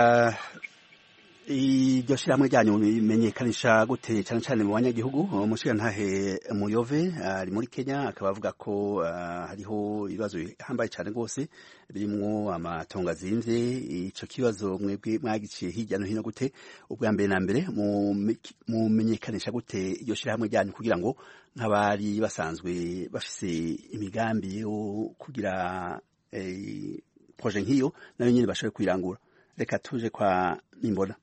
Iryo shyirahamwe ryanyu bimenyekanisha gute cyane cyane mu banyagihugu? Umushikirantahe Muyove ari muri Kenya, akaba avuga ko hariho ibibazo bihambaye cyane rwose birimwo amatongo azimvye. Ico kibazo mwebwe mwagiciye hirya no hino gute? Ubwa mbere na mbere mumenyekanisha gute iryo shyirahamwe ryanyu kugira ngo nk'abari basanzwe bafise imigambi yo kugira projet nk'iyo nayo nyine bashobore kwirangura? Reka tuje kwa Nimbona.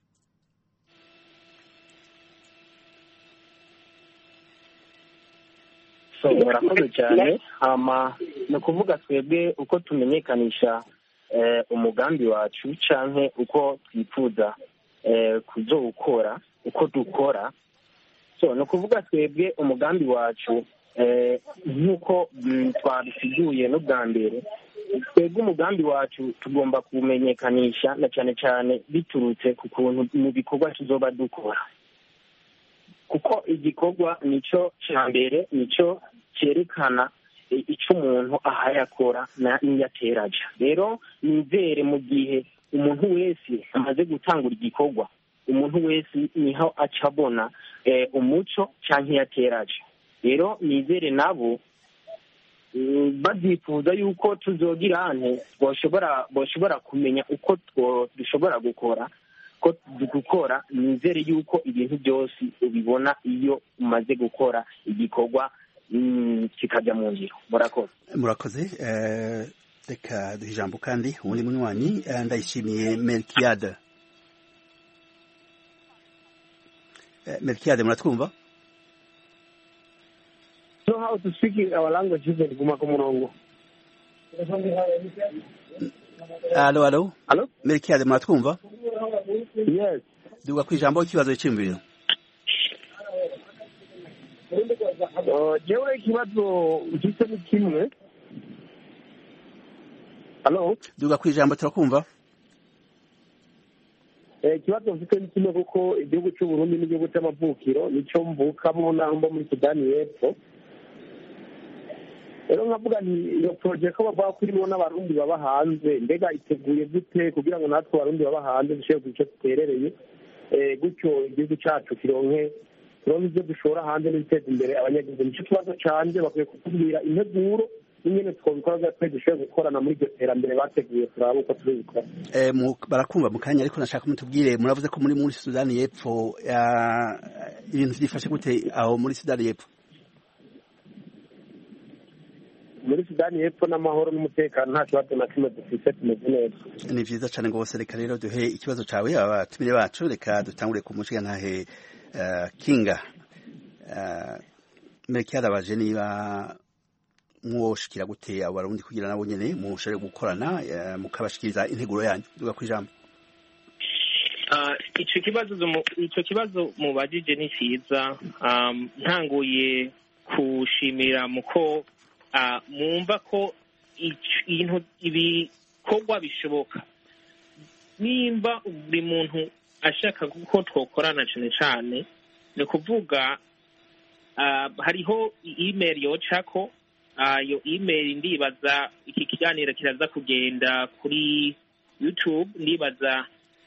Murakoze cyane. Ni ukuvuga twebwe uko tumenyekanisha umugambi wacu canke uko twifuza kuzowukora, uko dukora. Ni ukuvuga twebwe umugambi wacu nk'uko twabisiguye n'ubwa mbere, twebwe umugambi wacu tugomba kumenyekanisha na cyane cyane biturutse ku kuntu mu bikorwa tuzoba dukora, kuko igikorwa nico cya mbere, nico cyerekana icyo umuntu ahayakora n'iyateraja. Rero nizere mu gihe umuntu wese amaze gutangura igikorwa, umuntu wese niho acabona umuco cyangwa iyateraja. Rero nizere nabo badifuza yuko tuzogira ante boshobora kumenya uko dushobora gukora, nizere yuko ibintu byose ubibona iyo umaze gukora igikorwa kikajya mu ngiro. Murakoze. Reka duhe ijambo kandi ubundi munywanyi, Ndayishimiye Melkiade. Melkiade, muratwumva? So how to speak our language is guma ku murongo. Allo. Melkiade, muratwumva? Yes. Duga ku ijambo ikibazo cy'imviro. Jewe ikibazo mfite ni kimwe. Allo. Duga ku ijambo turakumva. Ikibazo mfite ni kimwe kuko igihugu cy'u Burundi n'igihugu cy'amavukiro nico mvukamo naho mba muri Sudani y'Epfo. Rero nkavuga nti iyo project ko bavuga ko irimo n'abarundi baba hanze, mbega iteguye gute kugira ngo natwe abarundi baba hanze dushobore guca duterereye gutyo igihugu cyacu kironke ibyo dushora hanze n'ibiteza imbere abanyagihugu? Nicyo kibazo canje, bakwiye kutubwira integuro n'ingene twabikora twe dushobore gukorana muri iryo terambere bateguye, turaba uko tubikora. Barakumva mu kanya, ariko nashaka mutubwire, muravuze ko muri Sudani y'Epfo, ibintu byifashe gute aho muri Sudani y'Epfo? Muri Sudani y'Epfo n'amahoro n'umutekano nta kibazo na kimwe dufise, tumeze neza. Ni vyiza cane rwose. Reka rero duhe ikibazo cawe abatumire bacu. Reka dutangure ku mushikirantahe Kinga Melchior abaje niba mwoshikira gute abarundi kugira nabo nyene mushobore gukorana mukabashikiriza integuro yanyu duga kwijambo. Ico kibazo mubajije ni ciza. Ntanguye kushimira muko mwumva ko ibikorwa bishoboka nimba buri muntu ashaka ko twokorana cane cane ni kuvuga hariho email yocako iyo email ndibaza iki kiganiro kiraza kugenda kuri YouTube ndibaza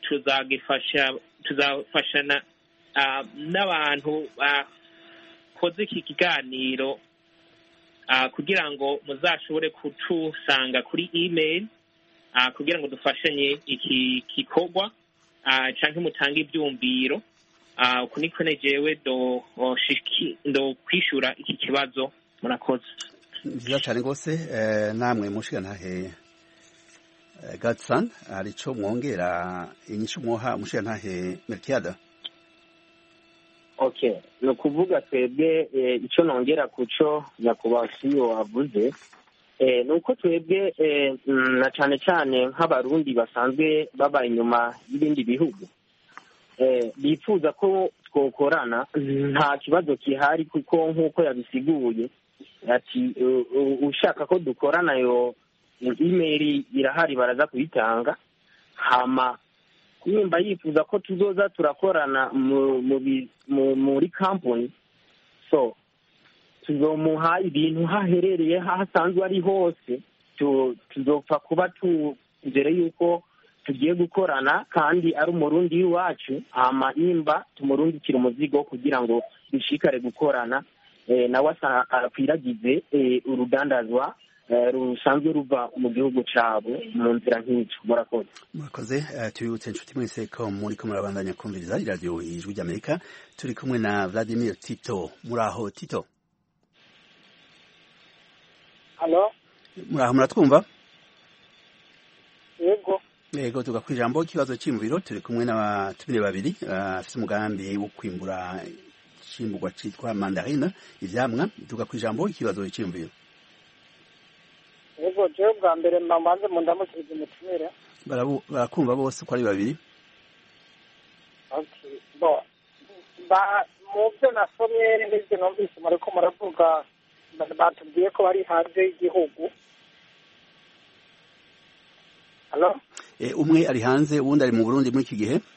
tuzafashana n'abantu bakoze iki kiganiro kugira ngo muzashobore kutusanga kuri email kugira ngo dufashanye iki gikorwa canke mutange ivyumviro uku niko nejewe ndo kwishura iki kibazo. Murakoze. Nziza cyane rwose. Namwe mushigantahe Gatsan arico mwongera inyishu mwoha mushigantahe Melchior? Okay, no kuvuga twebwe ico nongera kuco nyakubahwa CEO avuze nuko twebwe na cane cane nk'abarundi basanzwe baba inyuma y'ibindi bihugu bifuza ko twokorana nta kibazo kihari kuko nk'uko yabisiguye ati ushaka ko dukorana yo email irahari baraza kuyitanga hama nimba yifuza ko tuzoza turakorana muri company so tuzomuha ibintu haherereye hasanzwe ari hose tuzopfa kuba tuzere yuko tugiye gukorana kandi ari umurundi w'iwacu hama nimba tumurundikira umuzigo kugira ngo bishikare gukorana nawe akwiragize urudandazwa rusanzwe ruva mu gihugu cabo mu nzira nk'icyo. Murakoze. Tubibutse inshuti mwese ko muriko murabandanya kumviriza iradiyo Ijwi ry'Amerika. Turi kumwe na Vladimir Tito. Muraho Tito? Halo? Muraho muratwumva? Yego tuga kwijambo ikibazo cy'imviro. Turi kumwe n'abatumire babiri afite umugambi wo kwimbura ikimbugwa citwa mandarine ivyamwa. Tuga kwijambo ikibazo cy'imviro. Yego je bwa mbere mbanze mu ndamukiriza umutumire. Barakumva bose ko ari babiri. Okay. Mu byo nasomye n'ibyo numvise muriko muravuga batubwiye ko bari hanze y'igihugu. Halo? Umwe ari hanze uwundi ari mu Burundi muri iki gihe.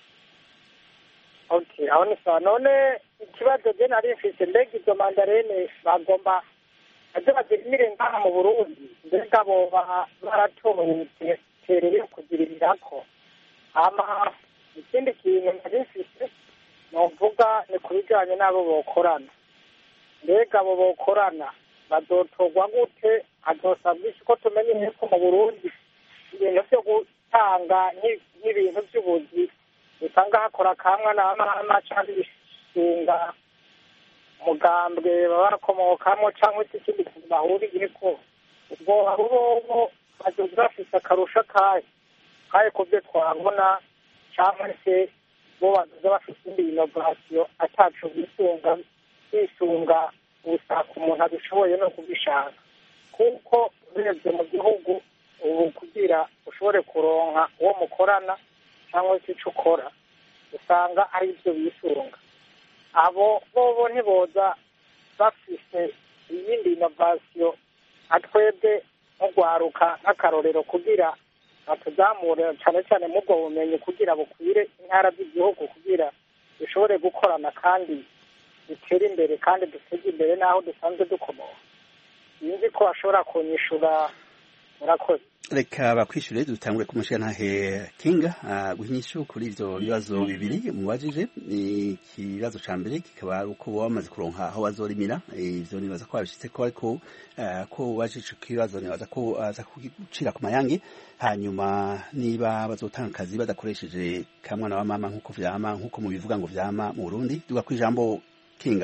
Okay, aho ni sawa. None ikibazo je nari mfise mbega izo mandarine bagomba aje bazirimire ngaha mu Burundi mbega bo baratoye terere kugirirako. Ama ikindi kintu nari mfise novuga ni kubijanye n'abo bokorana. Mbega abo bokorana bazotorwa gute? Azosabwa ko tumenye ko mu Burundi ibintu byo gutanga n'ibintu by'ubuzi usanga hakora kamwe n'amama cyangwa ibishinga umugambwe baba bakomokamo cyangwa se ikindi kintu bahuriye ko ubwo abo bazoza bafise akarusha kaye ku byo twabona cyangwa se bo bazoza bafise indi inovasiyo atacu bisunga ubusaka umuntu abishoboye no kubishaka kuko urebye mu gihugu ubu kugira ushobore kuronka uwo mukorana cyangwa se icyo ukora usanga ari byo bisunga abo bobo ntiboza bafise iyindi inovasiyo atwebwe nk'ugwaruka nk'akarorero kugira batuzamure cyane cyane mu bwo bumenyi kugira bukwire intara z'igihugu kugira dushobore gukorana kandi dutere imbere kandi duteze imbere n'aho dusanzwe dukomoka sinzi ko bashobora kunyishura. Murakoze. Reka bakwishure dutangure kumushigantahe Kinga guhinyisha kuri ivyo bibazo bibiri mubajije. Ikibazo ca mbere kikaba ari uko bamaze kuronka aho bazorimira ivyo nibaza ko babishitse ko ariko ko bajije ikibazo nibaza ko aza kugucira ku mayange hanyuma niba bazotanga akazi badakoresheje kamwana wa mama nkuko vyama nkuko mubivuga ngo vyama mu Burundi. Duga kwijambo Kinga.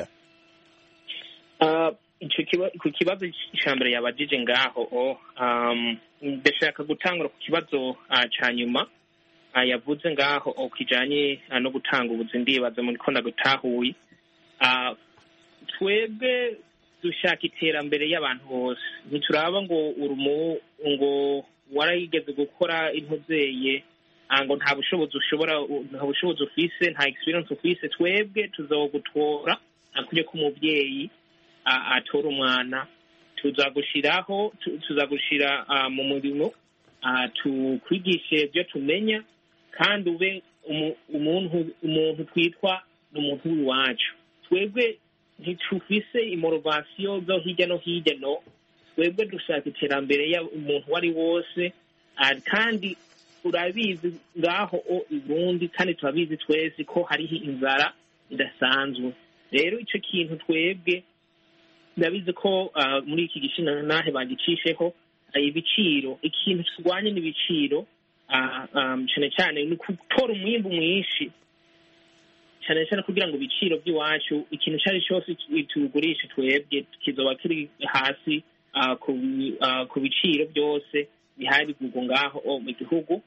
Ku kibazo ca mbere yabajije ngaho ndashaka gutangura ku kibazo ca nyuma yavuze ngaho kijanye no gutanga ubuzi ndibaza muri ko ndagutahuye. Twebwe dushaka iterambere y'abantu bose, ntituraba ngo warayigeze gukora intuzeye ngo nta bushobozi ufise, nta experience ufise. Twebwe tuzogutora nakuje ko umuvyeyi atora umwana, tuzagushira mu murimo, tukwigishe ibyo tumenya, kandi ube umuntu twitwa n'umuntu w'iwacu. Twebwe ntitufise imorovasiyo zo hirya no hino, twebwe dushaka iterambere y'umuntu wari wose, kandi urabizi ngaho i Burundi, kandi turabizi twese ko hariho inzara idasanzwe. Rero ico kintu twebwe ndabizi ko muri iki gishina nahe bagicisheho ibiciro. Ikintu turwanye n'ibiciro, cyane cyane ni gutora umwimbu mwinshi, cyane cyane kugira ngo ibiciro by'iwacu ikintu cyari cyose tugurisha twebwe kizoba kiri hasi ku biciro byose bihari bigurwa ngaho mu gihugu.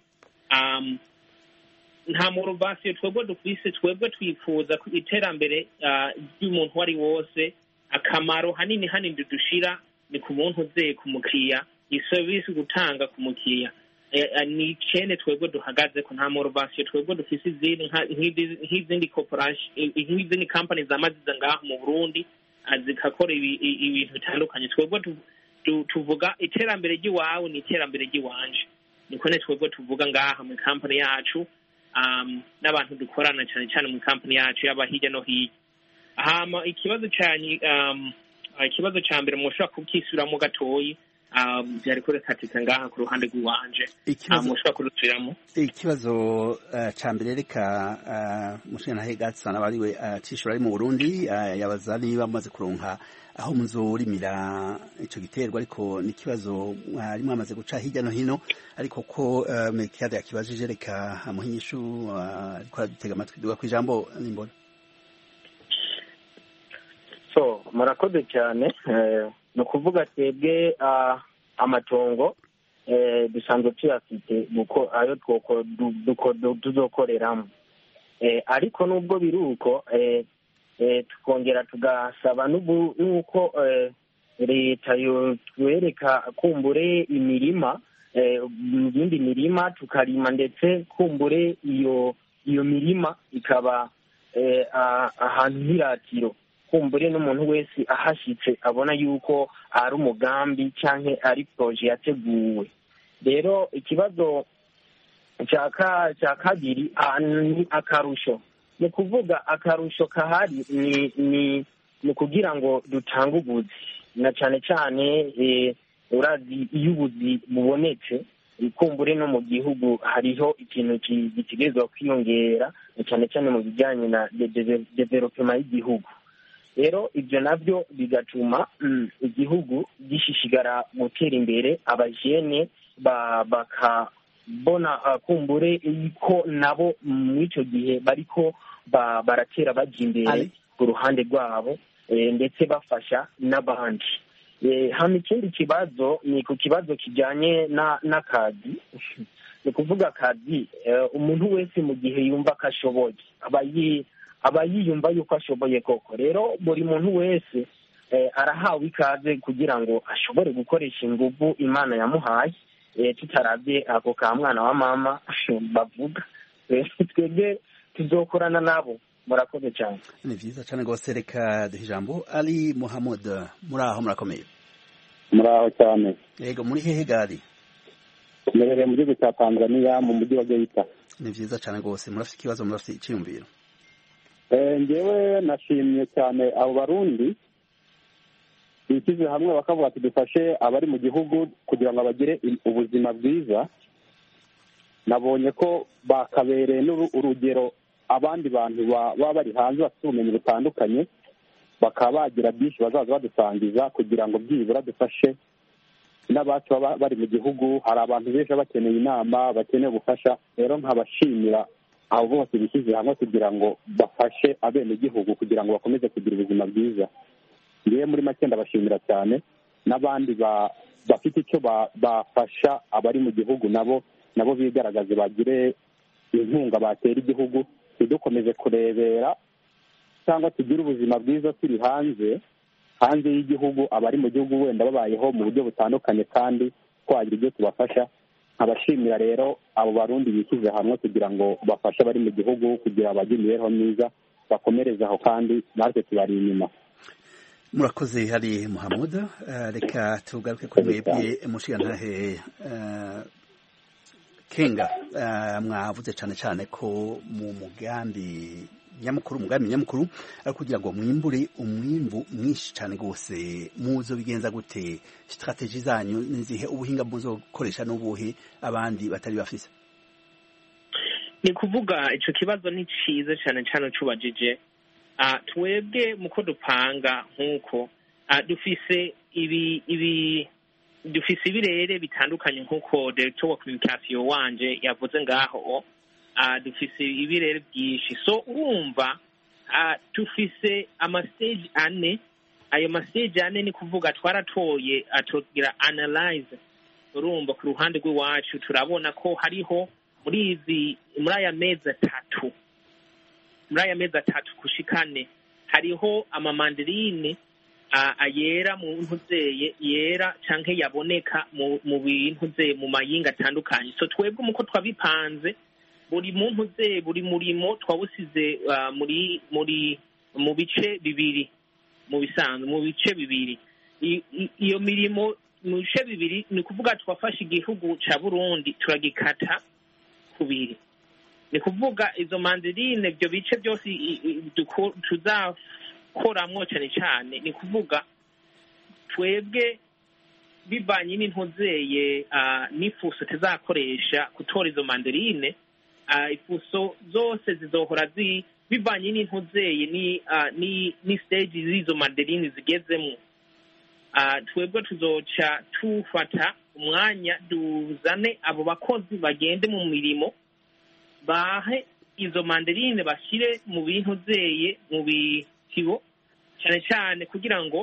Nta morovasiyo twebwe dufise, twebwe twifuza iterambere ry'umuntu wari wose. Akamaro hanini dushira ni ku muntu uze ku mukiriya, iserivisi gutanga ku mukiriya, ni cene twebwe duhagaze ko. Nta morovasiyo twebwe dufise izindi nk'izindi corporation, nk'izindi company zamaziza ngaho mu Burundi zikakora ibintu bitandukanye. Twebwe tuvuga iterambere ry'iwawe ni iterambere ry'iwanje, niko ne twebwe tuvuga ngaha mu company yacu, n'abantu dukorana cyane cyane mu company yacu yaba hirya no hirya. Hama ikibazo ca mbere mushobora kukisubiramo gatoyi, byari kuri katika ngaha ku ruhande rw'iwanje, mushobora kurusubiramo. Ikibazo ca mbere reka mushana Gatsan abariwe tishura ari mu Burundi, yabaza niba bamaze kuronka aho muzorimira ico giterwa, ariko ni kibazo mwari mwamaze guca hirya no hino, ariko ko Melchiade yakibajije reka amuhinyishu, ariko adutega amatwi duga kwijambo nimbona. So murakoze cyane. Ni ukuvuga twebwe amatongo dusanzwe tuyafite ayo tuzokoreramo, ariko nubwo biri uko tukongera tugasaba n'uko leta yotwereka kumbure imirima, iyindi mirima tukarima, ndetse kumbure iyo mirima ikaba ahantu h'iratiro, kumbure n'umuntu wese ahashitse abona yuko ari umugambi canke ari proje yateguwe. Rero ikibazo cya kabiri ni akarusho. Ni kuvuga akarusho kahari ni kugira ngo dutange ubuzi, na cyane cyane urazi iyo ubuzi bubonetse kumbure no mu gihugu hariho ikintu gitegerezwa kwiyongera, cyane cyane mu bijyanye na development y'igihugu. Rero ibyo nabyo bigatuma igihugu gishishigara gutera imbere, abajene bakabona kumbure ko nabo muri icyo gihe bariko baratera bajya imbere ku ruhande rwabo, ndetse bafasha n'abandi. Hano ikindi kibazo ni ku kibazo kijyanye n'akazi. Ni kuvuga akazi, umuntu wese mu gihe yumva ko ashoboye aba yiyumva yuko ashoboye koko. Rero buri muntu wese arahawe ikaze kugira ngo ashobore gukoresha ingufu Imana yamuhaye, tutarabye ako ka mwana wa mama bavuga. Twebwe tuzokorana nabo. Murakoze cyane. Ni byiza cyane rwose. Reka duhe ijambo Ali Muhammad. Muraho murakomeye? Muraho cyane. Yego, muri hehe gari? Tumerereye mu gihugu cya Tanzania mu mujyi wa Geita. Ni byiza cyane rwose. Murafite ikibazo, murafite icyiyumviro? Njyewe nashimye cyane abo Barundi bishyize hamwe bakavuga ati dufashe abari mu gihugu kugira ngo bagire ubuzima bwiza. Nabonye ko bakabereye urugero abandi bantu baba bari hanze bafite ubumenyi butandukanye, bakaba bagira byinshi bazaza badusangiza kugira ngo byibura dufashe n'abacu baba bari mu gihugu. Hari abantu benshi bakeneye inama, bakeneye ubufasha. Rero nkabashimira abo bose bishyize hamwe kugira ngo bafashe abenegihugu kugira ngo bakomeze kugira ubuzima bwiza. Ngiye muri make ndabashimira cyane, n'abandi bafite icyo bafasha abari mu gihugu nabo bigaragaze bagire inkunga batera igihugu, ntidukomeze kurebera cyangwa tugire ubuzima bwiza turi hanze y'igihugu, abari mu gihugu wenda babayeho mu buryo butandukanye kandi twagira ibyo tubafasha. nkabashimira rero abo barundi bishyize hamwe kugira ngo bafashe abari mu gihugu kugira bagire imibereho myiza, bakomereze aho kandi natwe tubari inyuma. murakoze hari Muhammad. Reka tugaruke kuri mwebwe mushigantahe Kenga. Mwavuze cyane cyane ko mu mugambi nyamukuru ari kugira ngo mwimbure umwimbu mwinshi cyane rwose. muzo bigenza gute? strategy zanyu nizihe? ubuhinga muzokoresha n'ubuhe abandi batari bafise? ni kuvuga ico kibazo ni ciza cyane cyane cubajije. Twebwe muko dupanga nk'uko dufise dufise ibirere bitandukanye nk'uko director wa communication wanje yavuze ngaho. Dufise ibirere byinshi, so urumva dufise amastage ane. ayo mastage ane ni kuvuga twaratoye atugira analyze. urumva ku ruhande rw'iwacu turabona ko hariho muri aya mezi atatu kushikane hariho amamandarine ayera mu ntuzeye yera canke yaboneka mu bintu ze mu mayinga atandukanye. So twebwe muko twabipanze buri muntu ze buri murimo twawusize mu bice bibiri, mu bisanzwe mu bice bibiri. iyo mirimo mu bice bibiri ni kuvuga twafashe igihugu ca Burundi turagikata kubiri. ni kuvuga izo mandarine ibyo bice byose tuzakoramwo cyane cyane. ni kuvuga twebwe bivanye n'intuzeye n'ifuso tuzakoresha gutora izo mandarine. Ifuso zose zizohora bivanye n'intuzeye ni stage z'izo mandarine zigezemo. Twebwe tuzoca tufata umwanya duzane abo bakozi bagende mu mirimo bahe izo mandarine bashire mu bintu zeye mu bitibo cyane cyane kugira ngo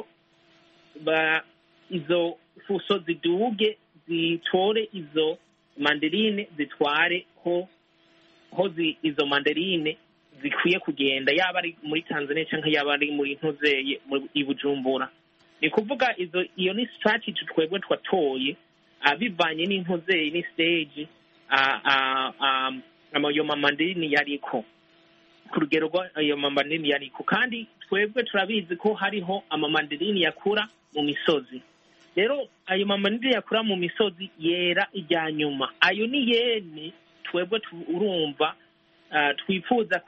izo fuso ziduge zitore izo mandarine zitware ho izo mandarine zikwiye kugenda, yaba ari muri Tanzania cyangwa yaba ari muri ntuzeye i Bujumbura. ni kuvuga iyo ni strategy twebwe twatoye bivanye n'intuzeye ni stage ayo mamandarine yariko ku rugero ayo mamandarine yariko. kandi twebwe turabizi ko hariho amamandarine yakura mu misozi. rero ayo mamandarine yakura mu misozi yera ijya nyuma. ayo ni yene twebwe urumva twifuza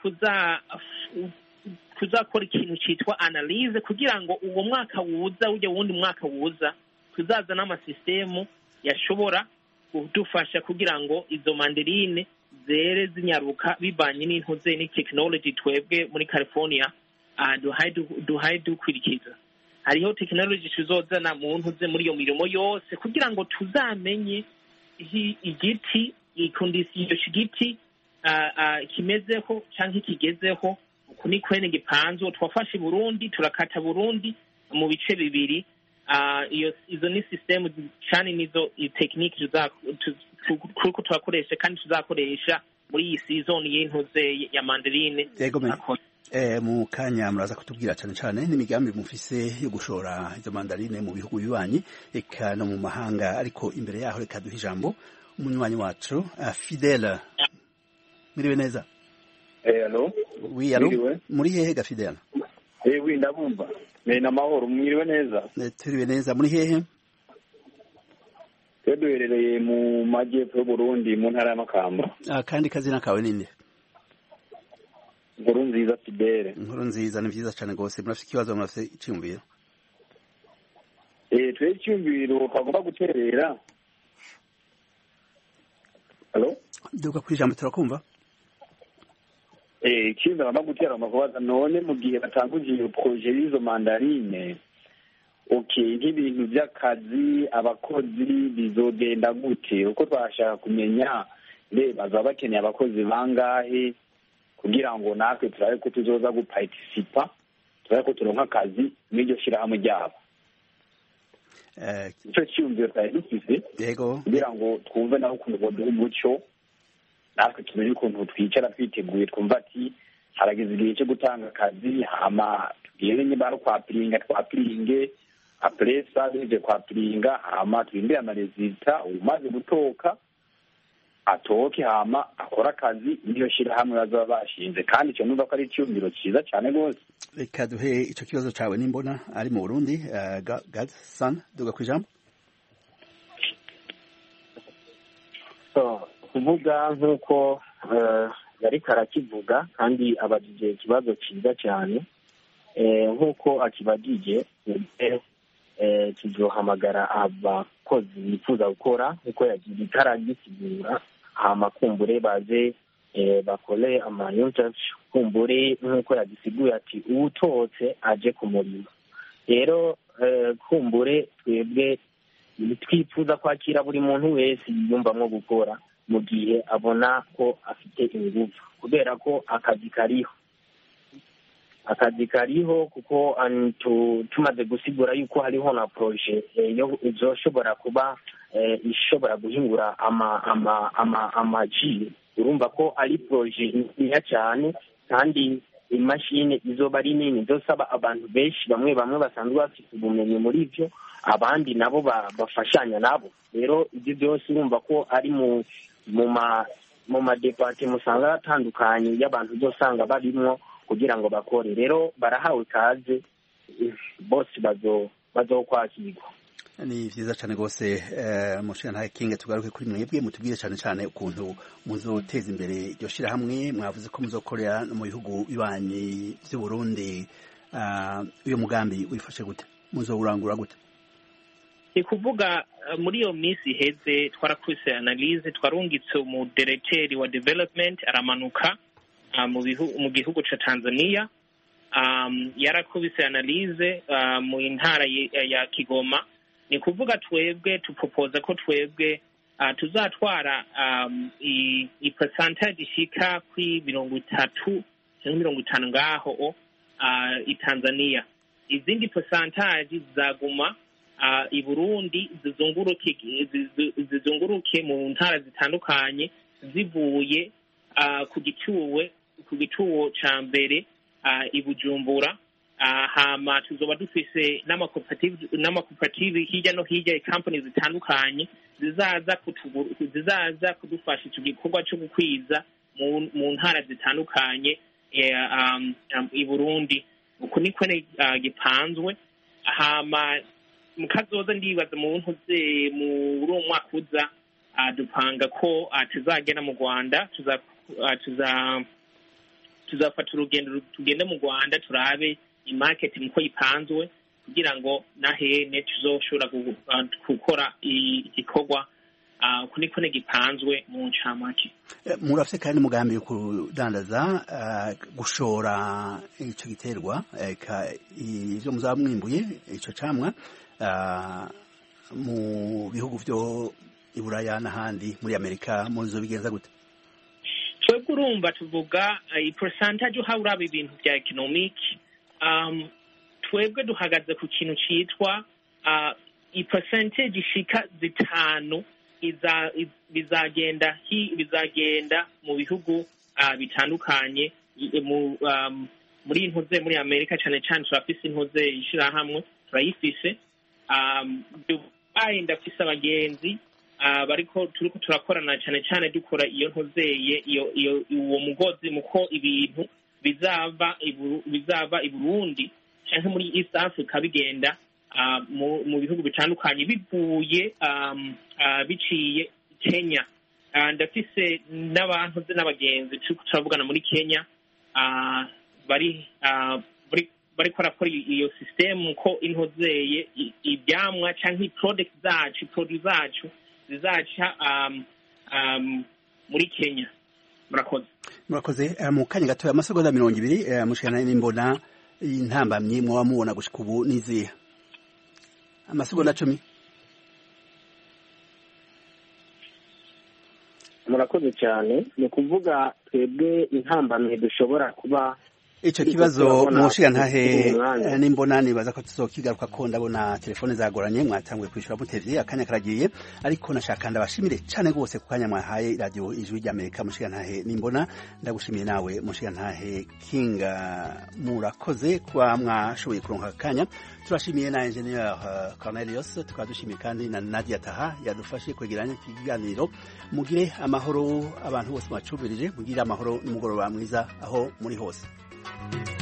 kuzakora ikintu cyitwa analyze kugira ngo uwo mwaka wuza ujya wundi mwaka wuza tuzaza n'amasystemu yashobora kudufasha kugira ngo izo mandarine zere zinyaruka bivanye n'intuze ni technology twebwe muri California duhaye dukwirikiza. hariho technology tuzozana mu ntuze muri iyo mirimo yose kugira ngo tuzamenye igiti ikondisiyo shigiti kimezeho cyangwa kigezeho kuni kwene gipanzo. twafashe Burundi turakata Burundi mu bice bibiri. izo ni system cyane nizo technique kuko twakoresha kandi tuzakoresha muri iyi season y'intuze ya mandarine. mu kanya muraza kutubwira cyane cyane n'imigambi mufise yo gushora izo mandarine mu bihugu bibanyi eka no mu mahanga. ariko imbere yaho reka duhe ijambo umunywanyi wacu Fidele. Miriwe neza? Hello. Oui, allo. Muri hehe ga Fidele? Oui, ndabumva. Na mahoro, mwiriwe neza? Turiwe neza. Muri hehe? Duherereye mu majyepfo y'u Burundi mu ntara y'Amakamba. Kandi kazina kawe ninde? Nkurunziza Fidele. Nkurunziza ni vyiza cyane gose. Murafite ikibazo, murafite icyumviro? Twe icyumviro kagomba guterera. Hello? Duka kwijambo turakumva. Icyumviro bagomba gutera amakubaza none mu gihe batanguje projet y'izo mandarine. Nk'ibintu by'akazi abakozi bizogenda gute? uko twashaka kumenya bazaba bakeneye abakozi bangahe kugira ngo natwe turabe ko tuzoza guparticipa, turabe ko turonka akazi n'iryo shyirahamwe ryabo. Icyo cyumviro twari dufise kugira ngo twumve naho ukuntu boduha umuco natwe tumenye ukuntu twicara twiteguye twumva ati harageze igihe cyo gutanga akazi hama tugende niba ari ukwapiringa twapiringe apresa duheje kwapiringa hama turindire amarezita umaze gutoka atoke hama akora akazi niyo shirahamwe bazaba bashinze kandi icyo numva ko ari icyumviro cyiza cyane rwose. Reka duhe icyo kibazo cawe nimbona ari mu Burundi. Gadson duga kwijambo. Kuvuga nk'uko yariko arakivuga kandi abajije ikibazo cyiza cyane nk'uko akibagije kizohamagara abakozi bifuza gukora nk'uko yagiye itaragisigura hama kumbure baze bakore ama-interview kumbure nk'uko yagisiguye ati uwutotse aje ku murimo. Rero kumbure twebwe twifuza kwakira buri muntu wese yiyumvamwo gukora mu gihe abona ko afite ingufu kubera ko akazi kariho kuko tumaze gusigura yuko hariho na proje yo izoshobora kuba ishobora guhingura amaji. Urumva ko ari proje nziza cyane kandi imashini izoba ari nini izosaba abantu benshi bamwe basanzwe bafite ubumenyi muri byo abandi nabo bafashanya nabo. Rero ibyo byose urumva ko ari mu madepartement usanga atandukanye y'abantu uzosanga barimwo kugira ngo bakore. Rero barahawe kaze bose bazokwakirwa. Ni vyiza cyane rwose. Mushana King tugaruke kuri mwebwe mutubwire cyane ukuntu muzoteza imbere iryo shirahamwe. Mwavuze ko muzokorera mu bihugu bibanyi by'u Burundi. Uyo mugambi wifashe gute? Muzowurangura gute? Kuvuga muri iyo minsi iheze twarakuse analyse twarungitse mu directeur wa development aramanuka mu gihugu ca Tanzania. Yarakubise analyse mu ntara ya Kigoma. Ni kuvuga twebwe tupropoza ko twebwe tuzatwara i percentage ishika kuri 30 cyangwa 50 ngaho i Tanzania. Izindi percentage zizaguma i Burundi zizunguruke mu ntara zitandukanye zivuye ku gituwo ca mbere i Bujumbura. Hama tuzoba dufise n'amakoperative hirya no hirya companies zitandukanye zizaza kudufasha icyo gikorwa cyo gukwiza mu ntara zitandukanye i Burundi. Uko niko gipanzwe. Hama mukazoza ndibaza muri uwo mwaka uza dupanga ko tuzagenda mu Rwanda tuzafata urugendo tugende mu Rwanda turabe market muko yipanzwe kugira ngo nahene tuzoshobora gukora igikorwa kuniko gipanzwe mu ncamake. Murafite kandi mugambi yo kudandaza gushora ico giterwa ivyo muzamwimbuye ico camwa mu bihugu vyo i Buraya n'ahandi muri Amerika muzobigenza gute? Twebwe urumva tuvuga percentage uha uraba ibintu bya economic. Twebwe duhagaze ku kintu cyitwa percentage ishika 5 bizagenda mu bihugu bitandukanye muri intuze muri Amerika cyane turafise intuze ishirahamwe turayifise. Dubai ndafise abagenzi bariko turiko turakorana cyane dukora iyo ntuzeye uwo mugozi muko ibintu bizava i Burundi cyangwa muri East Africa bigenda mu bihugu bitandukanye bivuye biciye Kenya. Ndafise n'abantu n'abagenzi turavugana muri Kenya bari korakora iyo system ko intozeye ibyamwa cyangwa product zacu zizaca muri Kenya. Murakoze. Mu kanya gatoya amasegonda 20 mushikana n'imbona intambamye mwa mubona gushika ubu nizihe? Amasegonda 10. Murakoze cyane. Ni kuvuga twebwe intambamye dushobora kuba ico kibazo mushiga ntahe nimbona nibaza ko tuzokigaruka ko ndabona telefone zagoranye mwatanguye kwishura mutevye akanya karagiye ariko nashaka ndabashimire cyane gose ku kanya mwahaye radio ijwi ry'Amerika mushiga ntahe nimbona ndagushimiye nawe mushiga ntahe Kinga murakoze kwa mwashoboye kuronka akanya turashimiye na engineer Cornelius tukadushimiye kandi na Nadia Taha yadufashe kwegeranya ikiganiro mugire amahoro abantu bose mwacubirije mugire amahoro n'umugoroba mwiza aho muri hose.